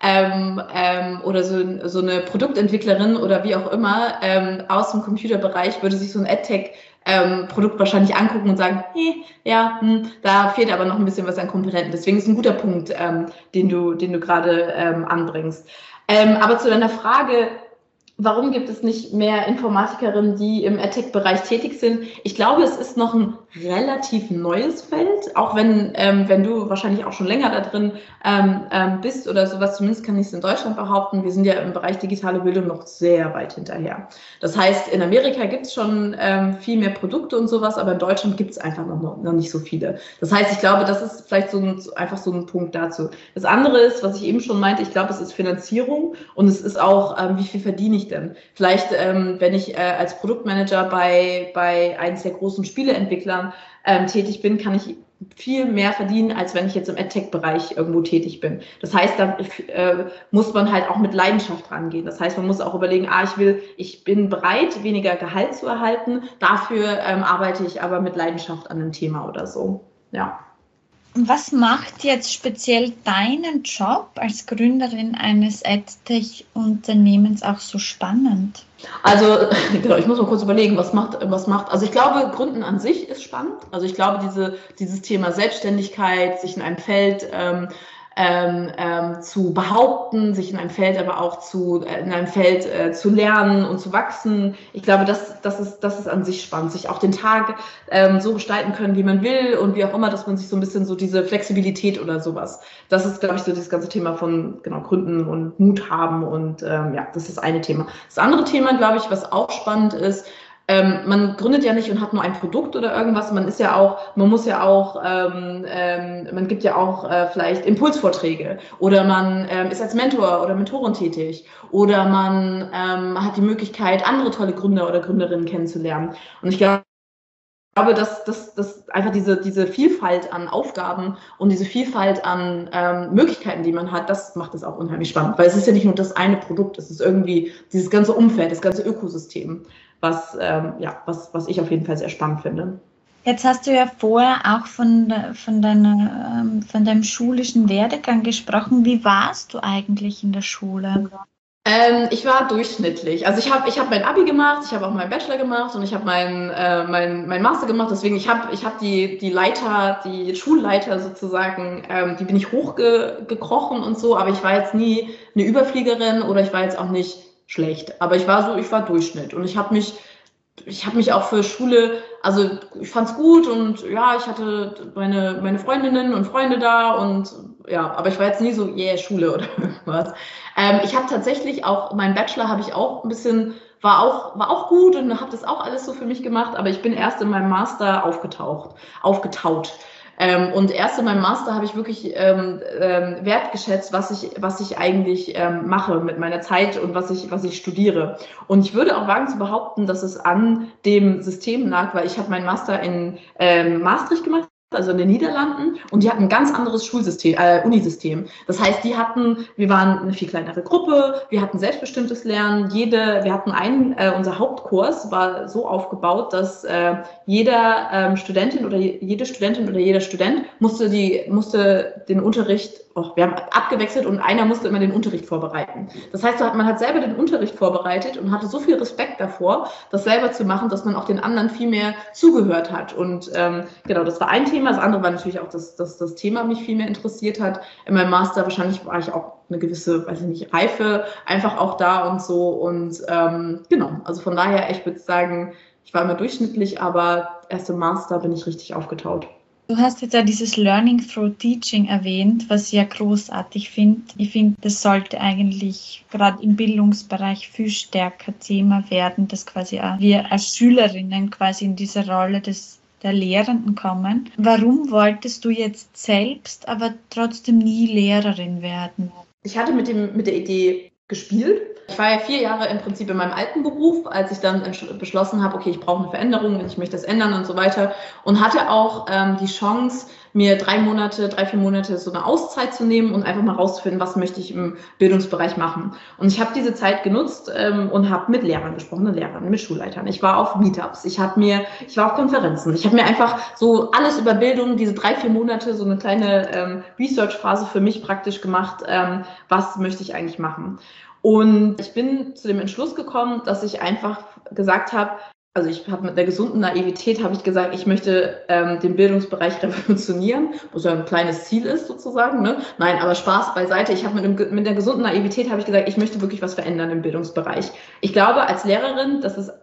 oder so eine Produktentwicklerin oder wie auch immer aus dem Computerbereich würde sich so ein EdTech Produkt wahrscheinlich angucken und sagen, da fehlt aber noch ein bisschen was an Komponenten. Deswegen ist ein guter Punkt, den du gerade anbringst. Aber zu deiner Frage, warum gibt es nicht mehr Informatikerinnen, die im EdTech-Bereich tätig sind? Ich glaube, es ist noch ein relativ neues Feld, auch wenn du wahrscheinlich auch schon länger da drin bist oder sowas. Zumindest kann ich es in Deutschland behaupten. Wir sind ja im Bereich digitale Bildung noch sehr weit hinterher. Das heißt, in Amerika gibt es schon viel mehr Produkte und sowas, aber in Deutschland gibt es einfach noch nicht so viele. Das heißt, ich glaube, das ist vielleicht einfach so ein Punkt dazu. Das andere ist, was ich eben schon meinte, ich glaube, es ist Finanzierung und es ist auch, wie viel verdiene ich denn? Vielleicht, wenn ich als Produktmanager bei eines der großen Spieleentwicklern tätig bin, kann ich viel mehr verdienen, als wenn ich jetzt im EdTech-Bereich irgendwo tätig bin. Das heißt, da muss man halt auch mit Leidenschaft rangehen. Das heißt, man muss auch überlegen, ich bin bereit, weniger Gehalt zu erhalten, dafür arbeite ich aber mit Leidenschaft an einem Thema oder so. Ja. Was macht jetzt speziell deinen Job als Gründerin eines EdTech-Unternehmens auch so spannend? Also, genau, ich muss mal kurz überlegen, was macht, also ich glaube, Gründen an sich ist spannend. Also ich glaube, dieses Thema Selbstständigkeit, sich in einem Feld zu behaupten, sich in einem Feld aber auch zu lernen und zu wachsen. Ich glaube, das ist an sich spannend, sich auch den Tag so gestalten können, wie man will und wie auch immer, dass man sich so ein bisschen so diese Flexibilität oder sowas. Das ist, glaube ich, so dieses ganze Thema von Gründen und Mut haben und das ist das eine Thema. Das andere Thema, glaube ich, was auch spannend ist, man gründet ja nicht und hat nur ein Produkt oder irgendwas, man gibt ja auch vielleicht Impulsvorträge oder man ist als Mentor oder Mentorin tätig oder man hat die Möglichkeit, andere tolle Gründer oder Gründerinnen kennenzulernen. Und ich glaube, dass einfach diese Vielfalt an Aufgaben und diese Vielfalt an Möglichkeiten, die man hat, das macht es auch unheimlich spannend, weil es ist ja nicht nur das eine Produkt, es ist irgendwie dieses ganze Umfeld, das ganze Ökosystem, was ich auf jeden Fall sehr spannend finde. Jetzt hast du ja vorher auch von deinem schulischen Werdegang gesprochen. Wie warst du eigentlich in der Schule? Ich war durchschnittlich. Also ich hab mein Abi gemacht, ich habe auch meinen Bachelor gemacht und ich habe mein Master gemacht. Deswegen, ich hab die Schulleiter sozusagen, die bin ich hochgekrochen und so, aber ich war jetzt nie eine Überfliegerin oder ich war jetzt auch nicht schlecht. Aber ich war Durchschnitt und ich habe mich auch für Schule, also ich fand's gut und ja, ich hatte meine Freundinnen und Freunde da und ja, aber ich war jetzt nie so, Schule oder irgendwas. Ich habe tatsächlich auch, meinen Bachelor habe ich auch ein bisschen, war auch gut und habe das auch alles so für mich gemacht, aber ich bin erst in meinem Master aufgetaut. Und erst in meinem Master habe ich wirklich wertgeschätzt, was ich eigentlich mache mit meiner Zeit und was ich studiere. Und ich würde auch wagen zu behaupten, dass es an dem System lag, weil ich habe meinen Master in Maastricht gemacht, also in den Niederlanden, und die hatten ein ganz anderes Schulsystem, Unisystem. Das heißt, wir waren eine viel kleinere Gruppe, wir hatten selbstbestimmtes Lernen, unser Hauptkurs war so aufgebaut, dass jeder Studentin oder jede Studentin oder jeder Student musste den Unterricht, wir haben abgewechselt und einer musste immer den Unterricht vorbereiten. Das heißt, man hat selber den Unterricht vorbereitet und hatte so viel Respekt davor, das selber zu machen, dass man auch den anderen viel mehr zugehört hat. Und genau, das war ein Thema. Das andere war natürlich auch, dass das Thema mich viel mehr interessiert hat. In meinem Master wahrscheinlich war ich auch eine gewisse, Reife einfach auch da und so. Und genau, also von daher, ich würde sagen, ich war immer durchschnittlich, aber erst im Master bin ich richtig aufgetaut. Du hast jetzt ja dieses Learning through Teaching erwähnt, was ich ja großartig finde. Ich finde, das sollte eigentlich gerade im Bildungsbereich viel stärker Thema werden, dass quasi auch wir als Schülerinnen quasi in diese Rolle der Lehrenden kommen. Warum wolltest du jetzt selbst aber trotzdem nie Lehrerin werden? Ich hatte mit der Idee gespielt. Ich war ja 4 Jahre im Prinzip in meinem alten Beruf, als ich dann beschlossen habe, okay, ich brauche eine Veränderung, ich möchte das ändern und so weiter. Und hatte auch die Chance, mir 3, 4 Monate so eine Auszeit zu nehmen und einfach mal rauszufinden, was möchte ich im Bildungsbereich machen. Und ich habe diese Zeit genutzt und habe mit Lehrern gesprochen, mit Schulleitern. Ich war auf Meetups, ich war auf Konferenzen. Ich habe mir einfach so alles über Bildung, diese 3, 4 Monate, so eine kleine Research-Phase für mich praktisch gemacht, was möchte ich eigentlich machen. Und ich bin zu dem Entschluss gekommen, dass ich einfach gesagt habe, also ich habe mit der gesunden Naivität gesagt, ich möchte den Bildungsbereich revolutionieren, was ja ein kleines Ziel ist sozusagen. Ne? Nein, aber Spaß beiseite. Ich habe mit der gesunden Naivität habe ich gesagt, ich möchte wirklich was verändern im Bildungsbereich. Ich glaube als Lehrerin, das ist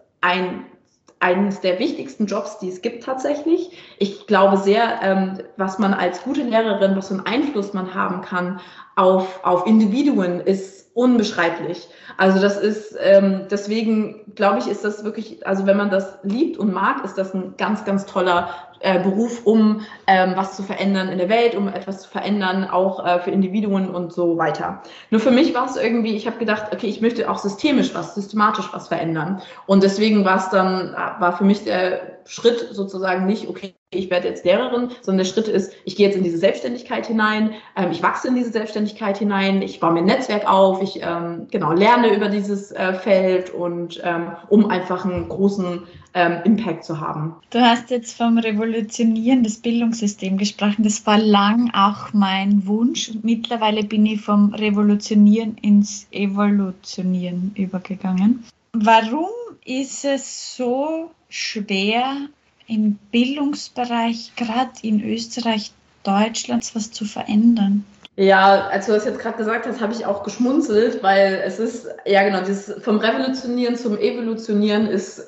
eines der wichtigsten Jobs, die es gibt tatsächlich. Ich glaube sehr, was man als gute Lehrerin, was für einen Einfluss man haben kann auf Individuen, ist unbeschreiblich. Also das ist, deswegen glaube ich, ist das wirklich, also wenn man das liebt und mag, ist das ein ganz, ganz toller Beruf, um was zu verändern in der Welt, um etwas zu verändern, auch für Individuen und so weiter. Nur für mich war es irgendwie, ich habe gedacht, okay, ich möchte auch systematisch was verändern. Und deswegen war für mich der Schritt sozusagen nicht, okay, ich werde jetzt Lehrerin, sondern der Schritt ist, ich gehe jetzt in diese Selbstständigkeit hinein, ich wachse in diese Selbstständigkeit hinein, ich baue mir ein Netzwerk auf, ich lerne über dieses Feld und um einfach einen großen Impact zu haben. Du hast jetzt vom Revolutionieren des Bildungssystems gesprochen. Das war lang auch mein Wunsch. Mittlerweile bin ich vom Revolutionieren ins Evolutionieren übergegangen. Warum ist es so schwer, im Bildungsbereich, gerade in Österreich, Deutschland, was zu verändern? Ja, als du das jetzt gerade gesagt hast, habe ich auch geschmunzelt, weil es ist, ja genau, dieses vom Revolutionieren zum Evolutionieren ist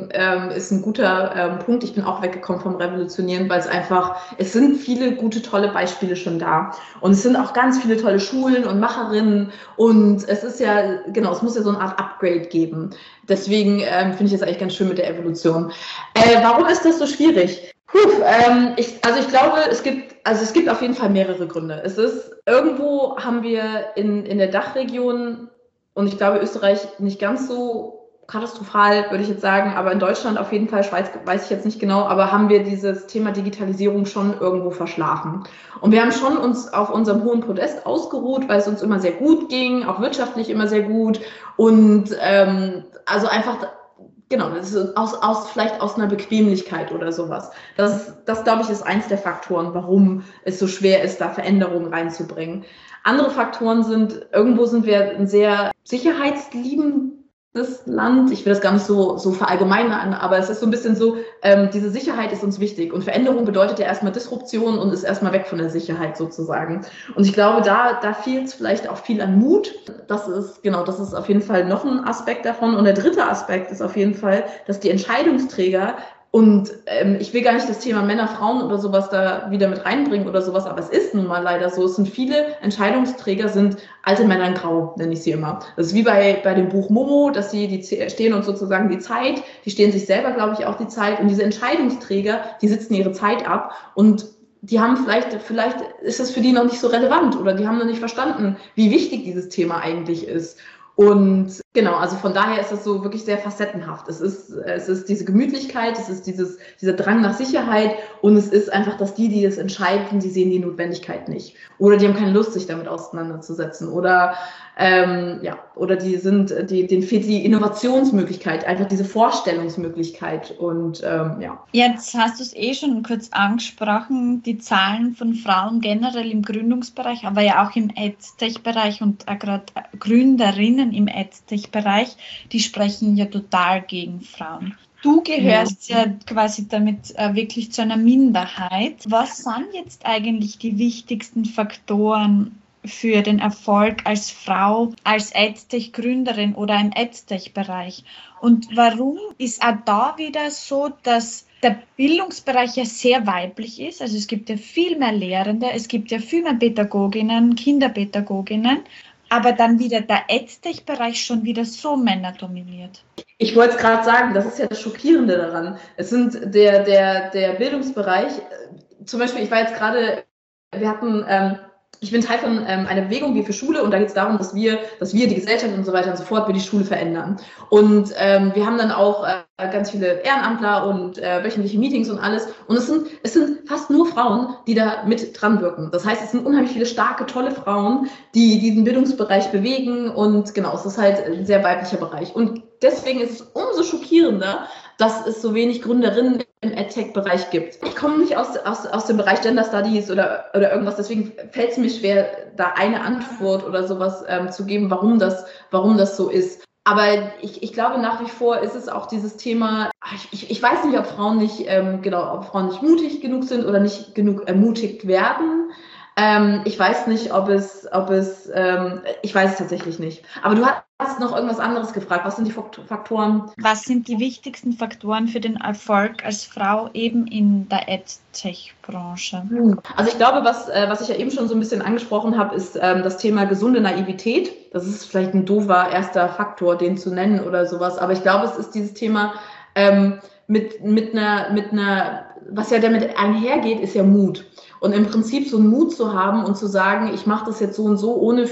ein guter Punkt. Ich bin auch weggekommen vom Revolutionieren, weil es sind viele gute, tolle Beispiele schon da. Und es sind auch ganz viele tolle Schulen und Macherinnen und es ist ja, genau, es muss ja so eine Art Upgrade geben. Deswegen finde ich es eigentlich ganz schön mit der Evolution. Warum ist das so schwierig? Ich glaube, es gibt auf jeden Fall mehrere Gründe. Irgendwo haben wir in der Dachregion, und ich glaube Österreich nicht ganz so katastrophal, würde ich jetzt sagen, aber in Deutschland auf jeden Fall, Schweiz weiß ich jetzt nicht genau, aber haben wir dieses Thema Digitalisierung schon irgendwo verschlafen. Und wir haben schon uns auf unserem hohen Podest ausgeruht, weil es uns immer sehr gut ging, auch wirtschaftlich immer sehr gut und also einfach. Genau, das ist vielleicht aus einer Bequemlichkeit oder sowas. Das glaube ich, ist eins der Faktoren, warum es so schwer ist, da Veränderungen reinzubringen. Andere Faktoren irgendwo sind wir ein sehr sicherheitsliebendes Land. Ich will das gar nicht so verallgemeinern, aber es ist so ein bisschen so, diese Sicherheit ist uns wichtig. Und Veränderung bedeutet ja erstmal Disruption und ist erstmal weg von der Sicherheit sozusagen. Und ich glaube, da fehlt es vielleicht auch viel an Mut. Das ist auf jeden Fall noch ein Aspekt davon. Und der dritte Aspekt ist auf jeden Fall, dass die Entscheidungsträger und ich will gar nicht das Thema Männer, Frauen oder sowas da wieder mit reinbringen oder sowas, aber es ist nun mal leider so. Es sind viele Entscheidungsträger, sind alte Männer in Grau, nenne ich sie immer. Das ist wie bei dem Buch Momo, dass die stehen uns sozusagen die Zeit, die stehen sich selber, glaube ich, auch die Zeit. Und diese Entscheidungsträger, die sitzen ihre Zeit ab und die haben vielleicht ist das für die noch nicht so relevant oder die haben noch nicht verstanden, wie wichtig dieses Thema eigentlich ist. Und genau, also von daher ist es so wirklich sehr facettenhaft. Es ist diese Gemütlichkeit, es ist dieser Drang nach Sicherheit und es ist einfach, dass die es entscheiden, die sehen die Notwendigkeit nicht. Oder die haben keine Lust, sich damit auseinanderzusetzen. Oder denen fehlt die Innovationsmöglichkeit, einfach diese Vorstellungsmöglichkeit. Und ja. Jetzt hast du es schon kurz angesprochen, die Zahlen von Frauen generell im Gründungsbereich, aber ja auch im EdTech-Bereich und gerade Gründerinnen im EdTech-Bereich, die sprechen ja total gegen Frauen. Du gehörst ja quasi damit wirklich zu einer Minderheit. Was sind jetzt eigentlich die wichtigsten Faktoren für den Erfolg als Frau, als EdTech-Gründerin oder im EdTech-Bereich? Und warum ist auch da wieder so, dass der Bildungsbereich ja sehr weiblich ist? Also es gibt ja viel mehr Lehrende, es gibt ja viel mehr Pädagoginnen, Kinderpädagoginnen, aber dann wieder der EdTech-Bereich schon wieder so männerdominiert. Ich wollte es gerade sagen, das ist ja das Schockierende daran. Es sind der Bildungsbereich, zum Beispiel, wir hatten Ich bin Teil von einer Bewegung wie für Schule und da geht es darum, dass wir die Gesellschaft und so weiter und so fort, wir die Schule verändern. Und wir haben dann auch ganz viele Ehrenamtler und wöchentliche Meetings und alles. Und es sind fast nur Frauen, die da mit dran wirken. Das heißt, es sind unheimlich viele starke, tolle Frauen, die diesen Bildungsbereich bewegen. Und genau, es ist halt ein sehr weiblicher Bereich. Und deswegen ist es umso schockierender, dass es so wenig Gründerinnen im EdTech-Bereich gibt. Ich komme nicht aus dem Bereich Gender Studies oder irgendwas, deswegen fällt es mir schwer, da eine Antwort oder sowas zu geben, warum das so ist. Aber ich glaube, nach wie vor ist es auch dieses Thema, ich weiß nicht, ob Frauen nicht mutig genug sind oder nicht genug ermutigt werden. Ich weiß nicht, ich weiß es tatsächlich nicht. Aber du hast noch irgendwas anderes gefragt. Was sind die Faktoren? Was sind die wichtigsten Faktoren für den Erfolg als Frau eben in der EdTech-Branche? Also ich glaube, was ich ja eben schon so ein bisschen angesprochen habe, ist das Thema gesunde Naivität. Das ist vielleicht ein doofer erster Faktor, den zu nennen oder sowas. Aber ich glaube, es ist dieses Thema mit einer, was ja damit einhergeht, ist ja Mut. Und im Prinzip so einen Mut zu haben und zu sagen, ich mache das jetzt so und so, ohne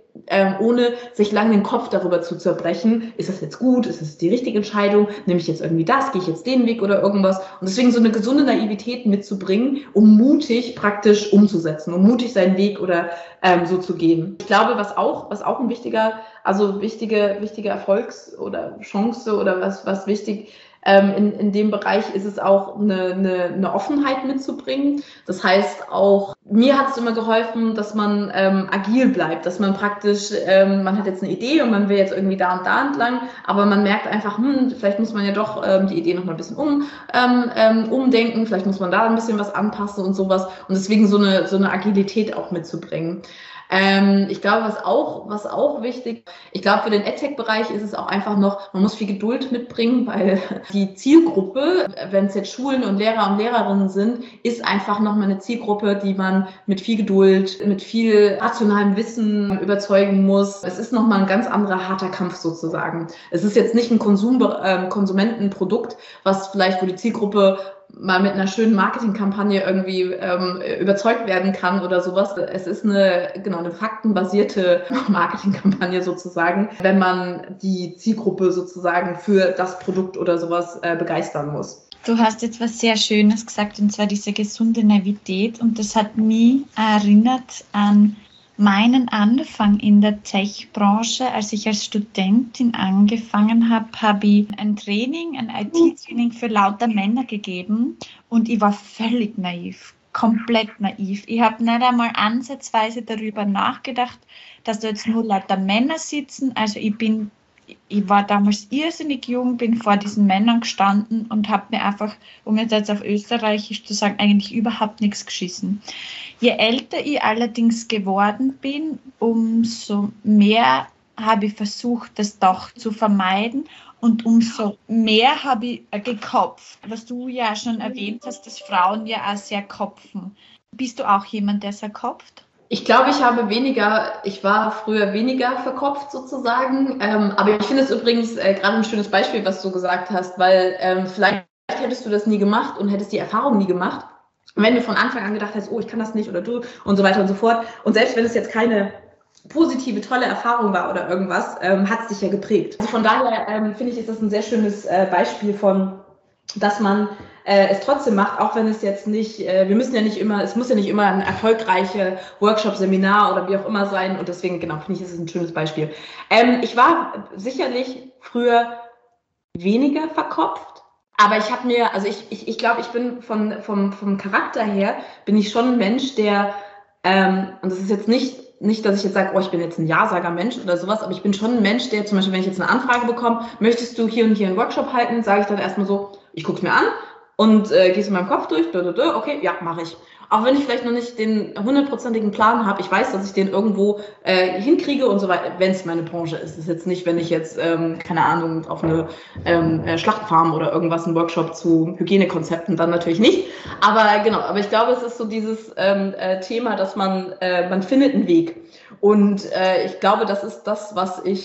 sich lange den Kopf darüber zu zerbrechen, ist das jetzt gut, ist das die richtige Entscheidung, nehme ich jetzt irgendwie das, gehe ich jetzt den Weg oder irgendwas. Und deswegen so eine gesunde Naivität mitzubringen, um mutig praktisch umzusetzen, um mutig seinen Weg oder so zu gehen. Ich glaube, was auch ein wichtige Erfolgs- oder Chance oder was wichtig in dem Bereich ist es auch eine Offenheit mitzubringen. Das heißt auch, mir hat es immer geholfen, dass man agil bleibt, dass man praktisch, man hat jetzt eine Idee und man will jetzt irgendwie da und da entlang, aber man merkt einfach, vielleicht muss man ja doch die Idee noch mal ein bisschen umdenken, vielleicht muss man da ein bisschen was anpassen und sowas und deswegen so eine Agilität auch mitzubringen. Ich glaube, was auch wichtig, ich glaube, für den EdTech-Bereich ist es auch einfach noch, man muss viel Geduld mitbringen, weil die Zielgruppe, wenn es jetzt Schulen und Lehrer und Lehrerinnen sind, ist einfach nochmal eine Zielgruppe, die man mit viel Geduld, mit viel rationalem Wissen überzeugen muss. Es ist nochmal ein ganz anderer harter Kampf sozusagen. Es ist jetzt nicht ein Konsumentenprodukt, wo die Zielgruppe mal mit einer schönen Marketingkampagne irgendwie überzeugt werden kann oder sowas. Es ist eine faktenbasierte Marketingkampagne sozusagen, wenn man die Zielgruppe sozusagen für das Produkt oder sowas begeistern muss. Du hast jetzt was sehr Schönes gesagt, und zwar diese gesunde Naivität. Und das hat mich erinnert an meinen Anfang in der Tech-Branche. Als ich als Studentin angefangen habe, habe ich ein IT-Training für lauter Männer gegeben und ich war völlig naiv, komplett naiv. Ich habe nicht einmal ansatzweise darüber nachgedacht, dass da jetzt nur lauter Männer sitzen. Also ich war damals irrsinnig jung, bin vor diesen Männern gestanden und habe mir einfach, um jetzt auf Österreichisch zu sagen, eigentlich überhaupt nichts geschissen. Je älter ich allerdings geworden bin, umso mehr habe ich versucht, das doch zu vermeiden und umso mehr habe ich gekopft, was du ja schon erwähnt hast, dass Frauen ja auch sehr kopfen. Bist du auch jemand, der sehr kopft? Ich glaube, ich war früher weniger verkopft sozusagen, aber ich finde es übrigens gerade ein schönes Beispiel, was du gesagt hast, weil vielleicht hättest du das nie gemacht und hättest die Erfahrung nie gemacht, wenn du von Anfang an gedacht hast, oh, ich kann das nicht oder du und so weiter und so fort und selbst wenn es jetzt keine positive, tolle Erfahrung war oder irgendwas, hat es dich ja geprägt. Also von daher finde ich, ist das ein sehr schönes Beispiel von, dass man es trotzdem macht, auch wenn es jetzt nicht, es muss ja nicht immer ein erfolgreicher Workshop, Seminar oder wie auch immer sein und deswegen, genau, finde ich, ist es ein schönes Beispiel. Ich war sicherlich früher weniger verkopft, aber ich glaube, ich bin vom Charakter her, bin ich schon ein Mensch, der, und das ist jetzt nicht, dass ich jetzt sage, oh, ich bin jetzt ein Ja-Sager-Mensch oder sowas, aber ich bin schon ein Mensch, der zum Beispiel, wenn ich jetzt eine Anfrage bekomme, möchtest du hier und hier einen Workshop halten, sage ich dann erstmal so, ich gucke es mir an und gehe es in meinem Kopf durch, okay, ja, mache ich. Auch wenn ich vielleicht noch nicht den 100%igen Plan habe, ich weiß, dass ich den irgendwo hinkriege und so weiter, wenn es meine Branche ist. Das ist jetzt nicht, wenn ich jetzt, keine Ahnung, auf eine Schlachtfarm oder irgendwas, einen Workshop zu Hygienekonzepten, dann natürlich nicht. Aber genau, aber ich glaube, es ist so dieses Thema, dass man findet einen Weg. Und ich glaube, das ist das,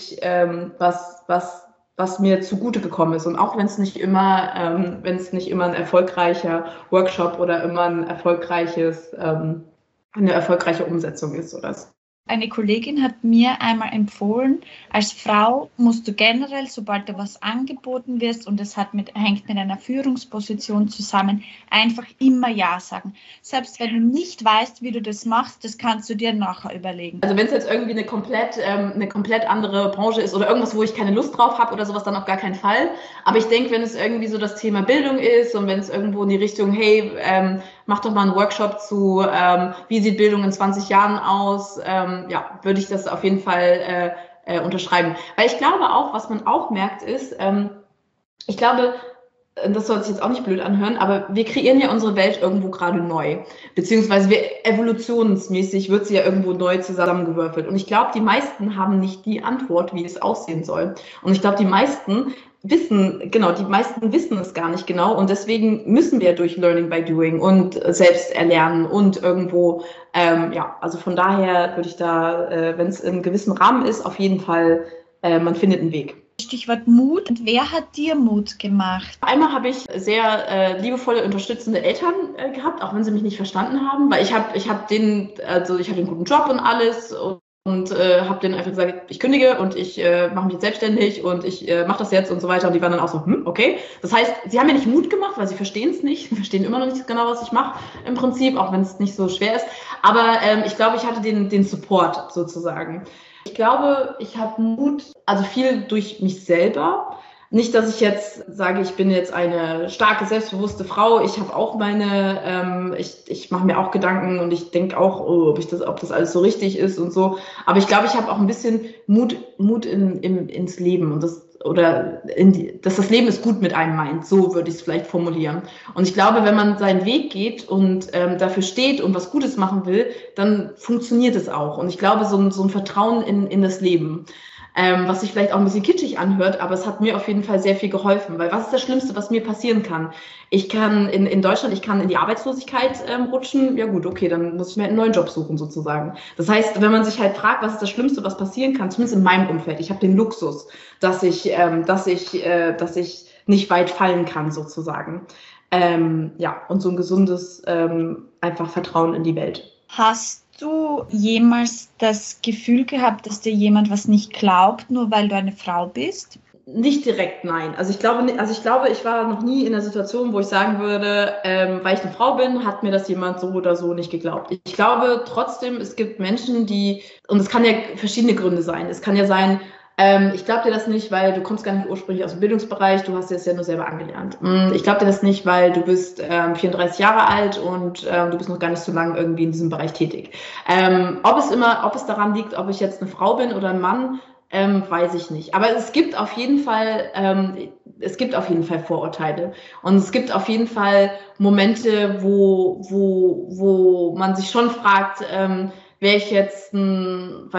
was mir zugute gekommen ist. Und auch wenn es nicht immer ein erfolgreicher Workshop oder immer ein erfolgreiches eine erfolgreiche Umsetzung ist oder so. Eine Kollegin hat mir einmal empfohlen, als Frau musst du generell, sobald dir was angeboten wird und es hängt mit einer Führungsposition zusammen, einfach immer Ja sagen. Selbst wenn du nicht weißt, wie du das machst, das kannst du dir nachher überlegen. Also wenn es jetzt irgendwie eine komplett andere Branche ist oder irgendwas, wo ich keine Lust drauf habe oder sowas, dann auf gar keinen Fall. Aber ich denke, wenn es irgendwie so das Thema Bildung ist und wenn es irgendwo in die Richtung, hey, mach doch mal einen Workshop zu, wie sieht Bildung in 20 Jahren aus, würde ich das auf jeden Fall unterschreiben. Weil ich glaube auch, was man auch merkt ist, ich glaube, das soll sich jetzt auch nicht blöd anhören, aber wir kreieren ja unsere Welt irgendwo gerade neu. Beziehungsweise evolutionsmäßig wird sie ja irgendwo neu zusammengewürfelt. Und ich glaube, die meisten haben nicht die Antwort, wie es aussehen soll. Und ich glaube, die meisten wissen es gar nicht genau. Und deswegen müssen wir durch Learning by Doing und selbst erlernen und irgendwo, also von daher würde ich da, wenn es in einem gewissen Rahmen ist, auf jeden Fall, man findet einen Weg. Stichwort Mut. Und wer hat dir Mut gemacht? Einmal habe ich sehr liebevolle, unterstützende Eltern gehabt, auch wenn sie mich nicht verstanden haben, weil ich hatte einen guten Job und alles und habe denen einfach gesagt, ich kündige und ich mache mich jetzt selbstständig und ich mache das jetzt und so weiter. Und die waren dann auch so, okay. Das heißt, sie haben mir nicht Mut gemacht, weil sie verstehen es nicht, verstehen immer noch nicht genau, was ich mache im Prinzip, auch wenn es nicht so schwer ist. Aber ich glaube, ich hatte den Support sozusagen. Ich glaube, ich habe Mut, also viel durch mich selber. Nicht, dass ich jetzt sage, ich bin jetzt eine starke, selbstbewusste Frau. Ich habe auch ich mache mir auch Gedanken und ich denke auch, ob das alles so richtig ist und so. Aber ich glaube, ich habe auch ein bisschen Mut ins Leben und dass das Leben es gut mit einem meint. So würde ich es vielleicht formulieren. Und ich glaube, wenn man seinen Weg geht und dafür steht und was Gutes machen will, dann funktioniert es auch. Und ich glaube, so ein Vertrauen in das Leben. Was sich vielleicht auch ein bisschen kitschig anhört, aber es hat mir auf jeden Fall sehr viel geholfen, weil was ist das Schlimmste, was mir passieren kann? Ich kann in Deutschland, ich kann in die Arbeitslosigkeit rutschen, ja gut, okay, dann muss ich mir einen neuen Job suchen sozusagen. Das heißt, wenn man sich halt fragt, was ist das Schlimmste, was passieren kann, zumindest in meinem Umfeld, ich habe den Luxus, dass ich nicht weit fallen kann sozusagen. Und so ein gesundes einfach Vertrauen in die Welt. Hast du jemals das Gefühl gehabt, dass dir jemand was nicht glaubt, nur weil du eine Frau bist? Nicht direkt, nein. Also ich glaube, ich war noch nie in einer Situation, wo ich sagen würde, weil ich eine Frau bin, hat mir das jemand so oder so nicht geglaubt. Ich glaube trotzdem, es gibt Menschen, und es kann ja verschiedene Gründe sein. Es kann ja sein, ich glaube dir das nicht, weil du kommst gar nicht ursprünglich aus dem Bildungsbereich, du hast dir das ja nur selber angelernt. Ich glaube dir das nicht, weil du bist 34 Jahre alt und du bist noch gar nicht so lange irgendwie in diesem Bereich tätig. Ob es daran liegt, ob ich jetzt eine Frau bin oder ein Mann, weiß ich nicht. Aber es gibt auf jeden Fall Vorurteile. Und es gibt auf jeden Fall Momente, wo man sich schon fragt, wäre ich jetzt ein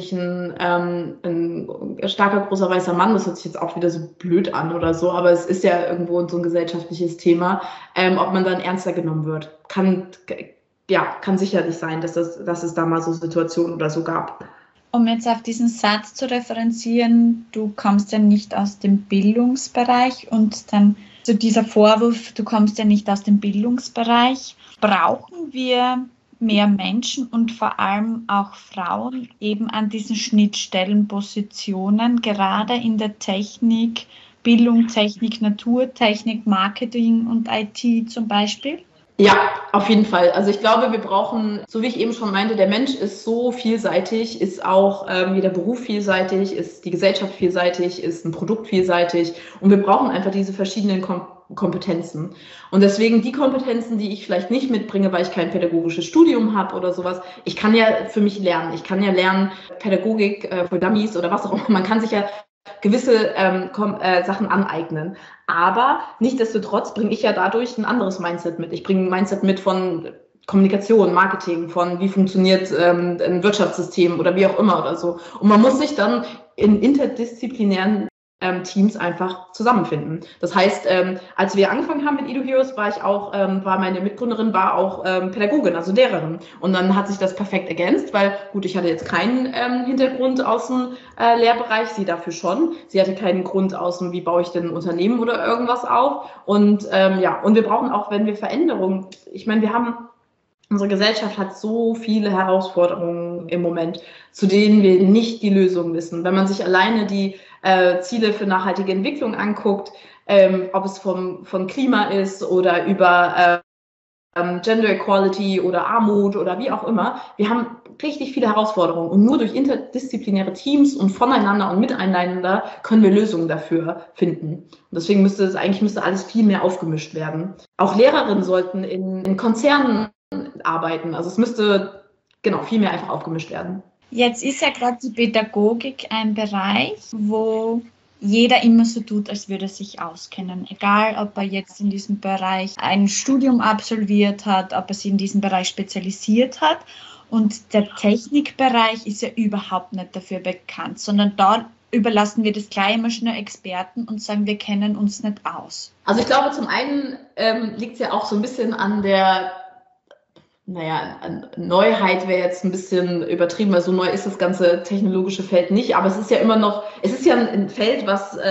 starker, großer, weißer Mann, das hört sich jetzt auch wieder so blöd an oder so, aber es ist ja irgendwo so ein gesellschaftliches Thema, ob man dann ernster genommen wird. Kann sicherlich sein, dass es da mal so Situationen oder so gab. Um jetzt auf diesen Satz zu referenzieren, du kommst ja nicht aus dem Bildungsbereich und dann so dieser Vorwurf, du kommst ja nicht aus dem Bildungsbereich. Brauchen wir mehr Menschen und vor allem auch Frauen eben an diesen Schnittstellenpositionen, gerade in der Technik, Bildung, Technik, Naturtechnik, Marketing und IT zum Beispiel? Ja, auf jeden Fall. Also ich glaube, wir brauchen, so wie ich eben schon meinte, der Mensch ist so vielseitig, ist auch jeder Beruf vielseitig, ist die Gesellschaft vielseitig, ist ein Produkt vielseitig und wir brauchen einfach diese verschiedenen Kompetenzen. Und deswegen die Kompetenzen, die ich vielleicht nicht mitbringe, weil ich kein pädagogisches Studium habe oder sowas, ich kann ja für mich lernen. Ich kann ja lernen, Pädagogik für Dummies oder was auch immer. Man kann sich ja gewisse Sachen aneignen. Aber nichtsdestotrotz bringe ich ja dadurch ein anderes Mindset mit. Ich bringe ein Mindset mit von Kommunikation, Marketing, von wie funktioniert ein Wirtschaftssystem oder wie auch immer oder so. Und man muss sich dann in interdisziplinären Teams einfach zusammenfinden. Das heißt, als wir angefangen haben mit EduHeroes, war meine Mitgründerin auch Pädagogin, also Lehrerin. Und dann hat sich das perfekt ergänzt, weil gut, ich hatte jetzt keinen Hintergrund aus dem Lehrbereich, sie dafür schon. Sie hatte keinen Grund aus dem, wie baue ich denn ein Unternehmen oder irgendwas auf. Und und wir brauchen auch, wenn wir Veränderungen, ich meine, wir haben Unsere Gesellschaft hat so viele Herausforderungen im Moment, zu denen wir nicht die Lösung wissen. Wenn man sich alleine die Ziele für nachhaltige Entwicklung anguckt, ob es von Klima ist oder über Gender Equality oder Armut oder wie auch immer. Wir haben richtig viele Herausforderungen und nur durch interdisziplinäre Teams und voneinander und miteinander können wir Lösungen dafür finden. Und deswegen müsste alles viel mehr aufgemischt werden. Auch Lehrerinnen sollten in Konzernen arbeiten. Also es müsste viel mehr einfach aufgemischt werden. Jetzt ist ja gerade die Pädagogik ein Bereich, wo jeder immer so tut, als würde er sich auskennen. Egal, ob er jetzt in diesem Bereich ein Studium absolviert hat, ob er sich in diesem Bereich spezialisiert hat. Und der Technikbereich ist ja überhaupt nicht dafür bekannt, sondern da überlassen wir das gleich immer schnell Experten und sagen, wir kennen uns nicht aus. Also ich glaube, zum einen liegt es ja auch so ein bisschen an der Neuheit wäre jetzt ein bisschen übertrieben, weil so neu ist das ganze technologische Feld nicht, aber es ist ja ein Feld,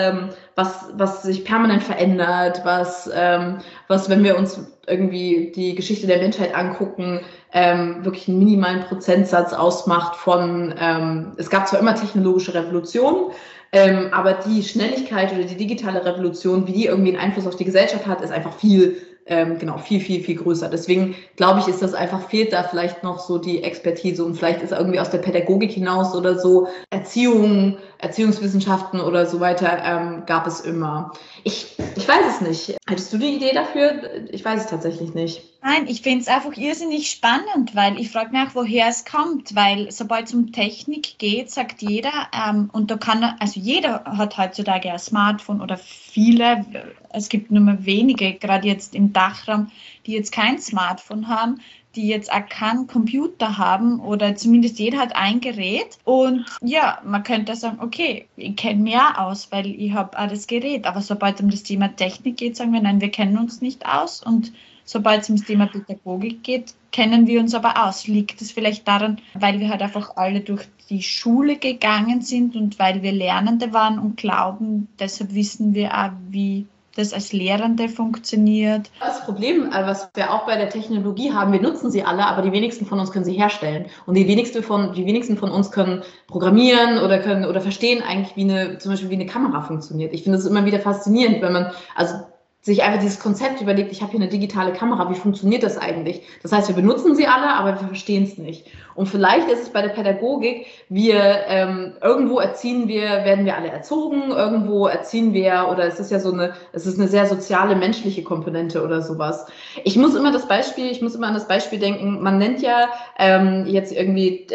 was sich permanent verändert, was, wenn wir uns irgendwie die Geschichte der Menschheit angucken, wirklich einen minimalen Prozentsatz ausmacht von, es gab zwar immer technologische Revolutionen, aber die Schnelligkeit oder die digitale Revolution, wie die irgendwie einen Einfluss auf die Gesellschaft hat, ist einfach viel größer. Deswegen glaube ich, fehlt da vielleicht noch so die Expertise und vielleicht ist irgendwie aus der Pädagogik hinaus oder so Erziehungswissenschaften oder so weiter gab es immer. Ich weiß es nicht. Hättest du die Idee dafür? Ich weiß es tatsächlich nicht. Nein, ich finde es einfach irrsinnig spannend, weil ich frage mich auch, woher es kommt, weil sobald es um Technik geht, sagt jeder, und da jeder hat heutzutage ein Smartphone oder viele, es gibt nur mehr wenige, gerade jetzt im Dachraum, die jetzt kein Smartphone haben, die jetzt auch keinen Computer haben oder zumindest jeder hat ein Gerät und ja, man könnte sagen, okay, ich kenne mich auch aus, weil ich habe auch das Gerät, aber sobald es um das Thema Technik geht, sagen wir, nein, wir kennen uns nicht aus und sobald es ums Thema Pädagogik geht, kennen wir uns aber aus. Liegt es vielleicht daran, weil wir halt einfach alle durch die Schule gegangen sind und weil wir Lernende waren und glauben, deshalb wissen wir auch, wie das als Lehrende funktioniert. Das Problem, was wir auch bei der Technologie haben, wir nutzen sie alle, aber die wenigsten von uns können sie herstellen. Und die wenigsten von uns können programmieren oder verstehen eigentlich, zum Beispiel wie eine Kamera funktioniert. Ich finde es immer wieder faszinierend, wenn man sich einfach dieses Konzept überlegt, ich habe hier eine digitale Kamera, wie funktioniert das eigentlich? Das heißt, wir benutzen sie alle, aber wir verstehen es nicht. Und vielleicht ist es bei der Pädagogik, irgendwo werden wir alle erzogen, irgendwo erziehen wir, oder es ist eine sehr soziale, menschliche Komponente oder sowas. Ich muss immer an das Beispiel denken, man nennt ja jetzt irgendwie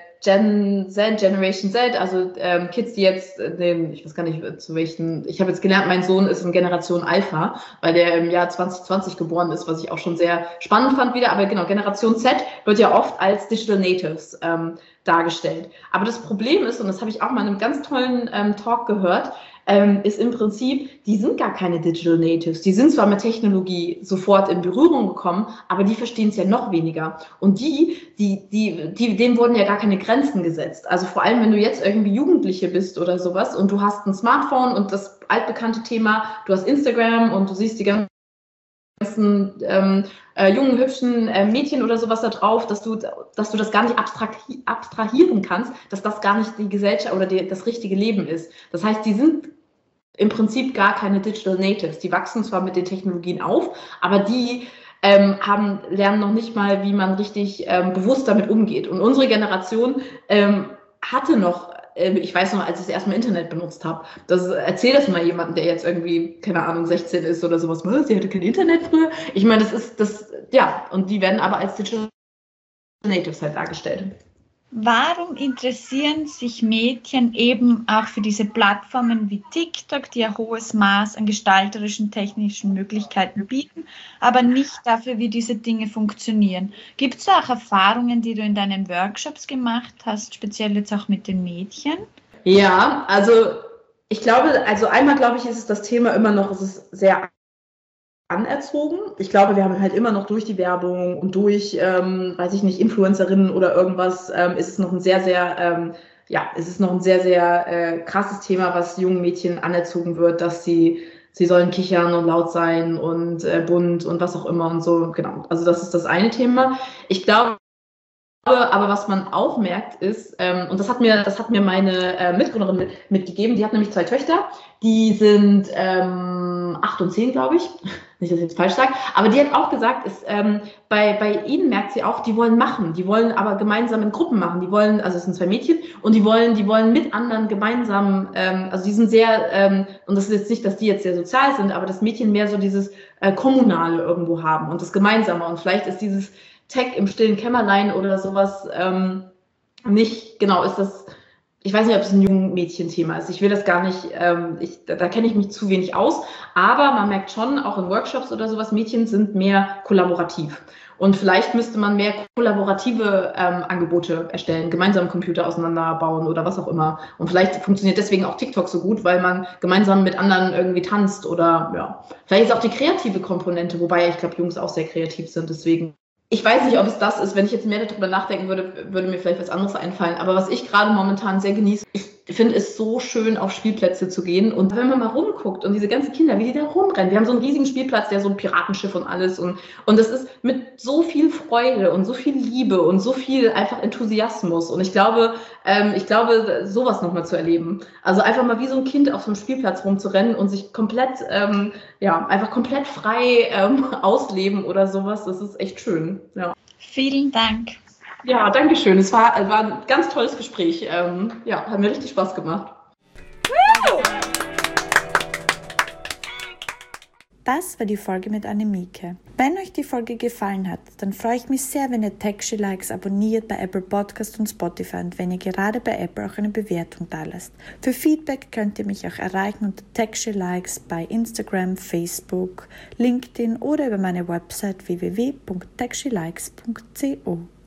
Generation Z, also Kids, die jetzt ich weiß gar nicht zu welchen, ich habe jetzt gelernt, mein Sohn ist in Generation Alpha, weil der im Jahr 2020 geboren ist, was ich auch schon sehr spannend fand wieder, aber genau, Generation Z wird ja oft als Digital Natives dargestellt. Aber das Problem ist, und das habe ich auch mal in einem ganz tollen Talk gehört, ist im Prinzip, die sind gar keine Digital Natives. Die sind zwar mit Technologie sofort in Berührung gekommen, aber die verstehen es ja noch weniger. Und denen wurden ja gar keine Grenzen gesetzt. Also vor allem, wenn du jetzt irgendwie Jugendliche bist oder sowas und du hast ein Smartphone und das altbekannte Thema, du hast Instagram und du siehst die ganzen jungen, hübschen Mädchen oder sowas da drauf, dass du das gar nicht abstrahieren kannst, dass das gar nicht die Gesellschaft oder das richtige Leben ist. Das heißt, die sind im Prinzip gar keine Digital Natives. Die wachsen zwar mit den Technologien auf, aber die lernen noch nicht mal, wie man richtig bewusst damit umgeht. Und unsere Generation hatte noch, ich weiß noch, als ich das erste Mal Internet benutzt habe, erzähl das mal jemandem, der jetzt irgendwie, keine Ahnung, 16 ist oder sowas, sie hatte kein Internet früher. Ich meine, und die werden aber als Digital Natives halt dargestellt. Warum interessieren sich Mädchen eben auch für diese Plattformen wie TikTok, die ein hohes Maß an gestalterischen, technischen Möglichkeiten bieten, aber nicht dafür, wie diese Dinge funktionieren? Gibt es auch Erfahrungen, die du in deinen Workshops gemacht hast, speziell jetzt auch mit den Mädchen? Ja, also ich glaube, einmal ist es das Thema immer noch, es ist sehr anerzogen. Ich glaube, wir haben halt immer noch durch die Werbung und durch, weiß ich nicht, Influencerinnen oder irgendwas, ist es noch ein sehr, sehr krasses Thema, was jungen Mädchen anerzogen wird, dass sie sie sollen kichern und laut sein und bunt und was auch immer und so. Genau, also das ist das eine Thema. Ich glaube, aber was man auch merkt ist, und das hat mir meine Mitgründerin mitgegeben, die hat nämlich 2 Töchter, die sind 8 und 10, glaube ich, nicht, dass ich jetzt falsch sage, aber die hat auch gesagt, bei ihnen merkt sie auch, die wollen machen, die wollen aber gemeinsam in Gruppen machen, die wollen, also es sind 2 Mädchen, und die wollen mit anderen gemeinsam, also die sind sehr, und das ist jetzt nicht, dass die jetzt sehr sozial sind, aber das Mädchen mehr so dieses Kommunale irgendwo haben und das Gemeinsame, und vielleicht ist dieses Tech im stillen Kämmerlein oder sowas nicht, genau, ist das, ich weiß nicht, ob es ein jungen Mädchenthema ist. Ich will das gar nicht, da kenne ich mich zu wenig aus, aber man merkt schon, auch in Workshops oder sowas, Mädchen sind mehr kollaborativ. Und vielleicht müsste man mehr kollaborative Angebote erstellen, gemeinsam Computer auseinanderbauen oder was auch immer. Und vielleicht funktioniert deswegen auch TikTok so gut, weil man gemeinsam mit anderen irgendwie tanzt oder ja. Vielleicht ist auch die kreative Komponente, wobei ich glaube, Jungs auch sehr kreativ sind, deswegen. Ich weiß nicht, ob es das ist. Wenn ich jetzt mehr darüber nachdenken würde mir vielleicht was anderes einfallen. Aber was ich gerade momentan sehr genieße, ich finde es so schön, auf Spielplätze zu gehen. Und wenn man mal rumguckt und diese ganzen Kinder, wie die da rumrennen. Wir haben so einen riesigen Spielplatz, der so ein Piratenschiff und alles. Und das ist mit so viel Freude und so viel Liebe und so viel einfach Enthusiasmus. Und ich glaube, sowas nochmal zu erleben. Also einfach mal wie so ein Kind auf so einem Spielplatz rumzurennen und sich komplett, einfach komplett frei ausleben oder sowas. Das ist echt schön. Ja. Vielen Dank. Ja, danke schön. Es war ein ganz tolles Gespräch. Hat mir richtig Spaß gemacht. Das war die Folge mit Annemieke. Wenn euch die Folge gefallen hat, dann freue ich mich sehr, wenn ihr Tech She Likes abonniert bei Apple Podcast und Spotify und wenn ihr gerade bei Apple auch eine Bewertung dalasst. Für Feedback könnt ihr mich auch erreichen unter Tech She Likes bei Instagram, Facebook, LinkedIn oder über meine Website www.techshelikes.co.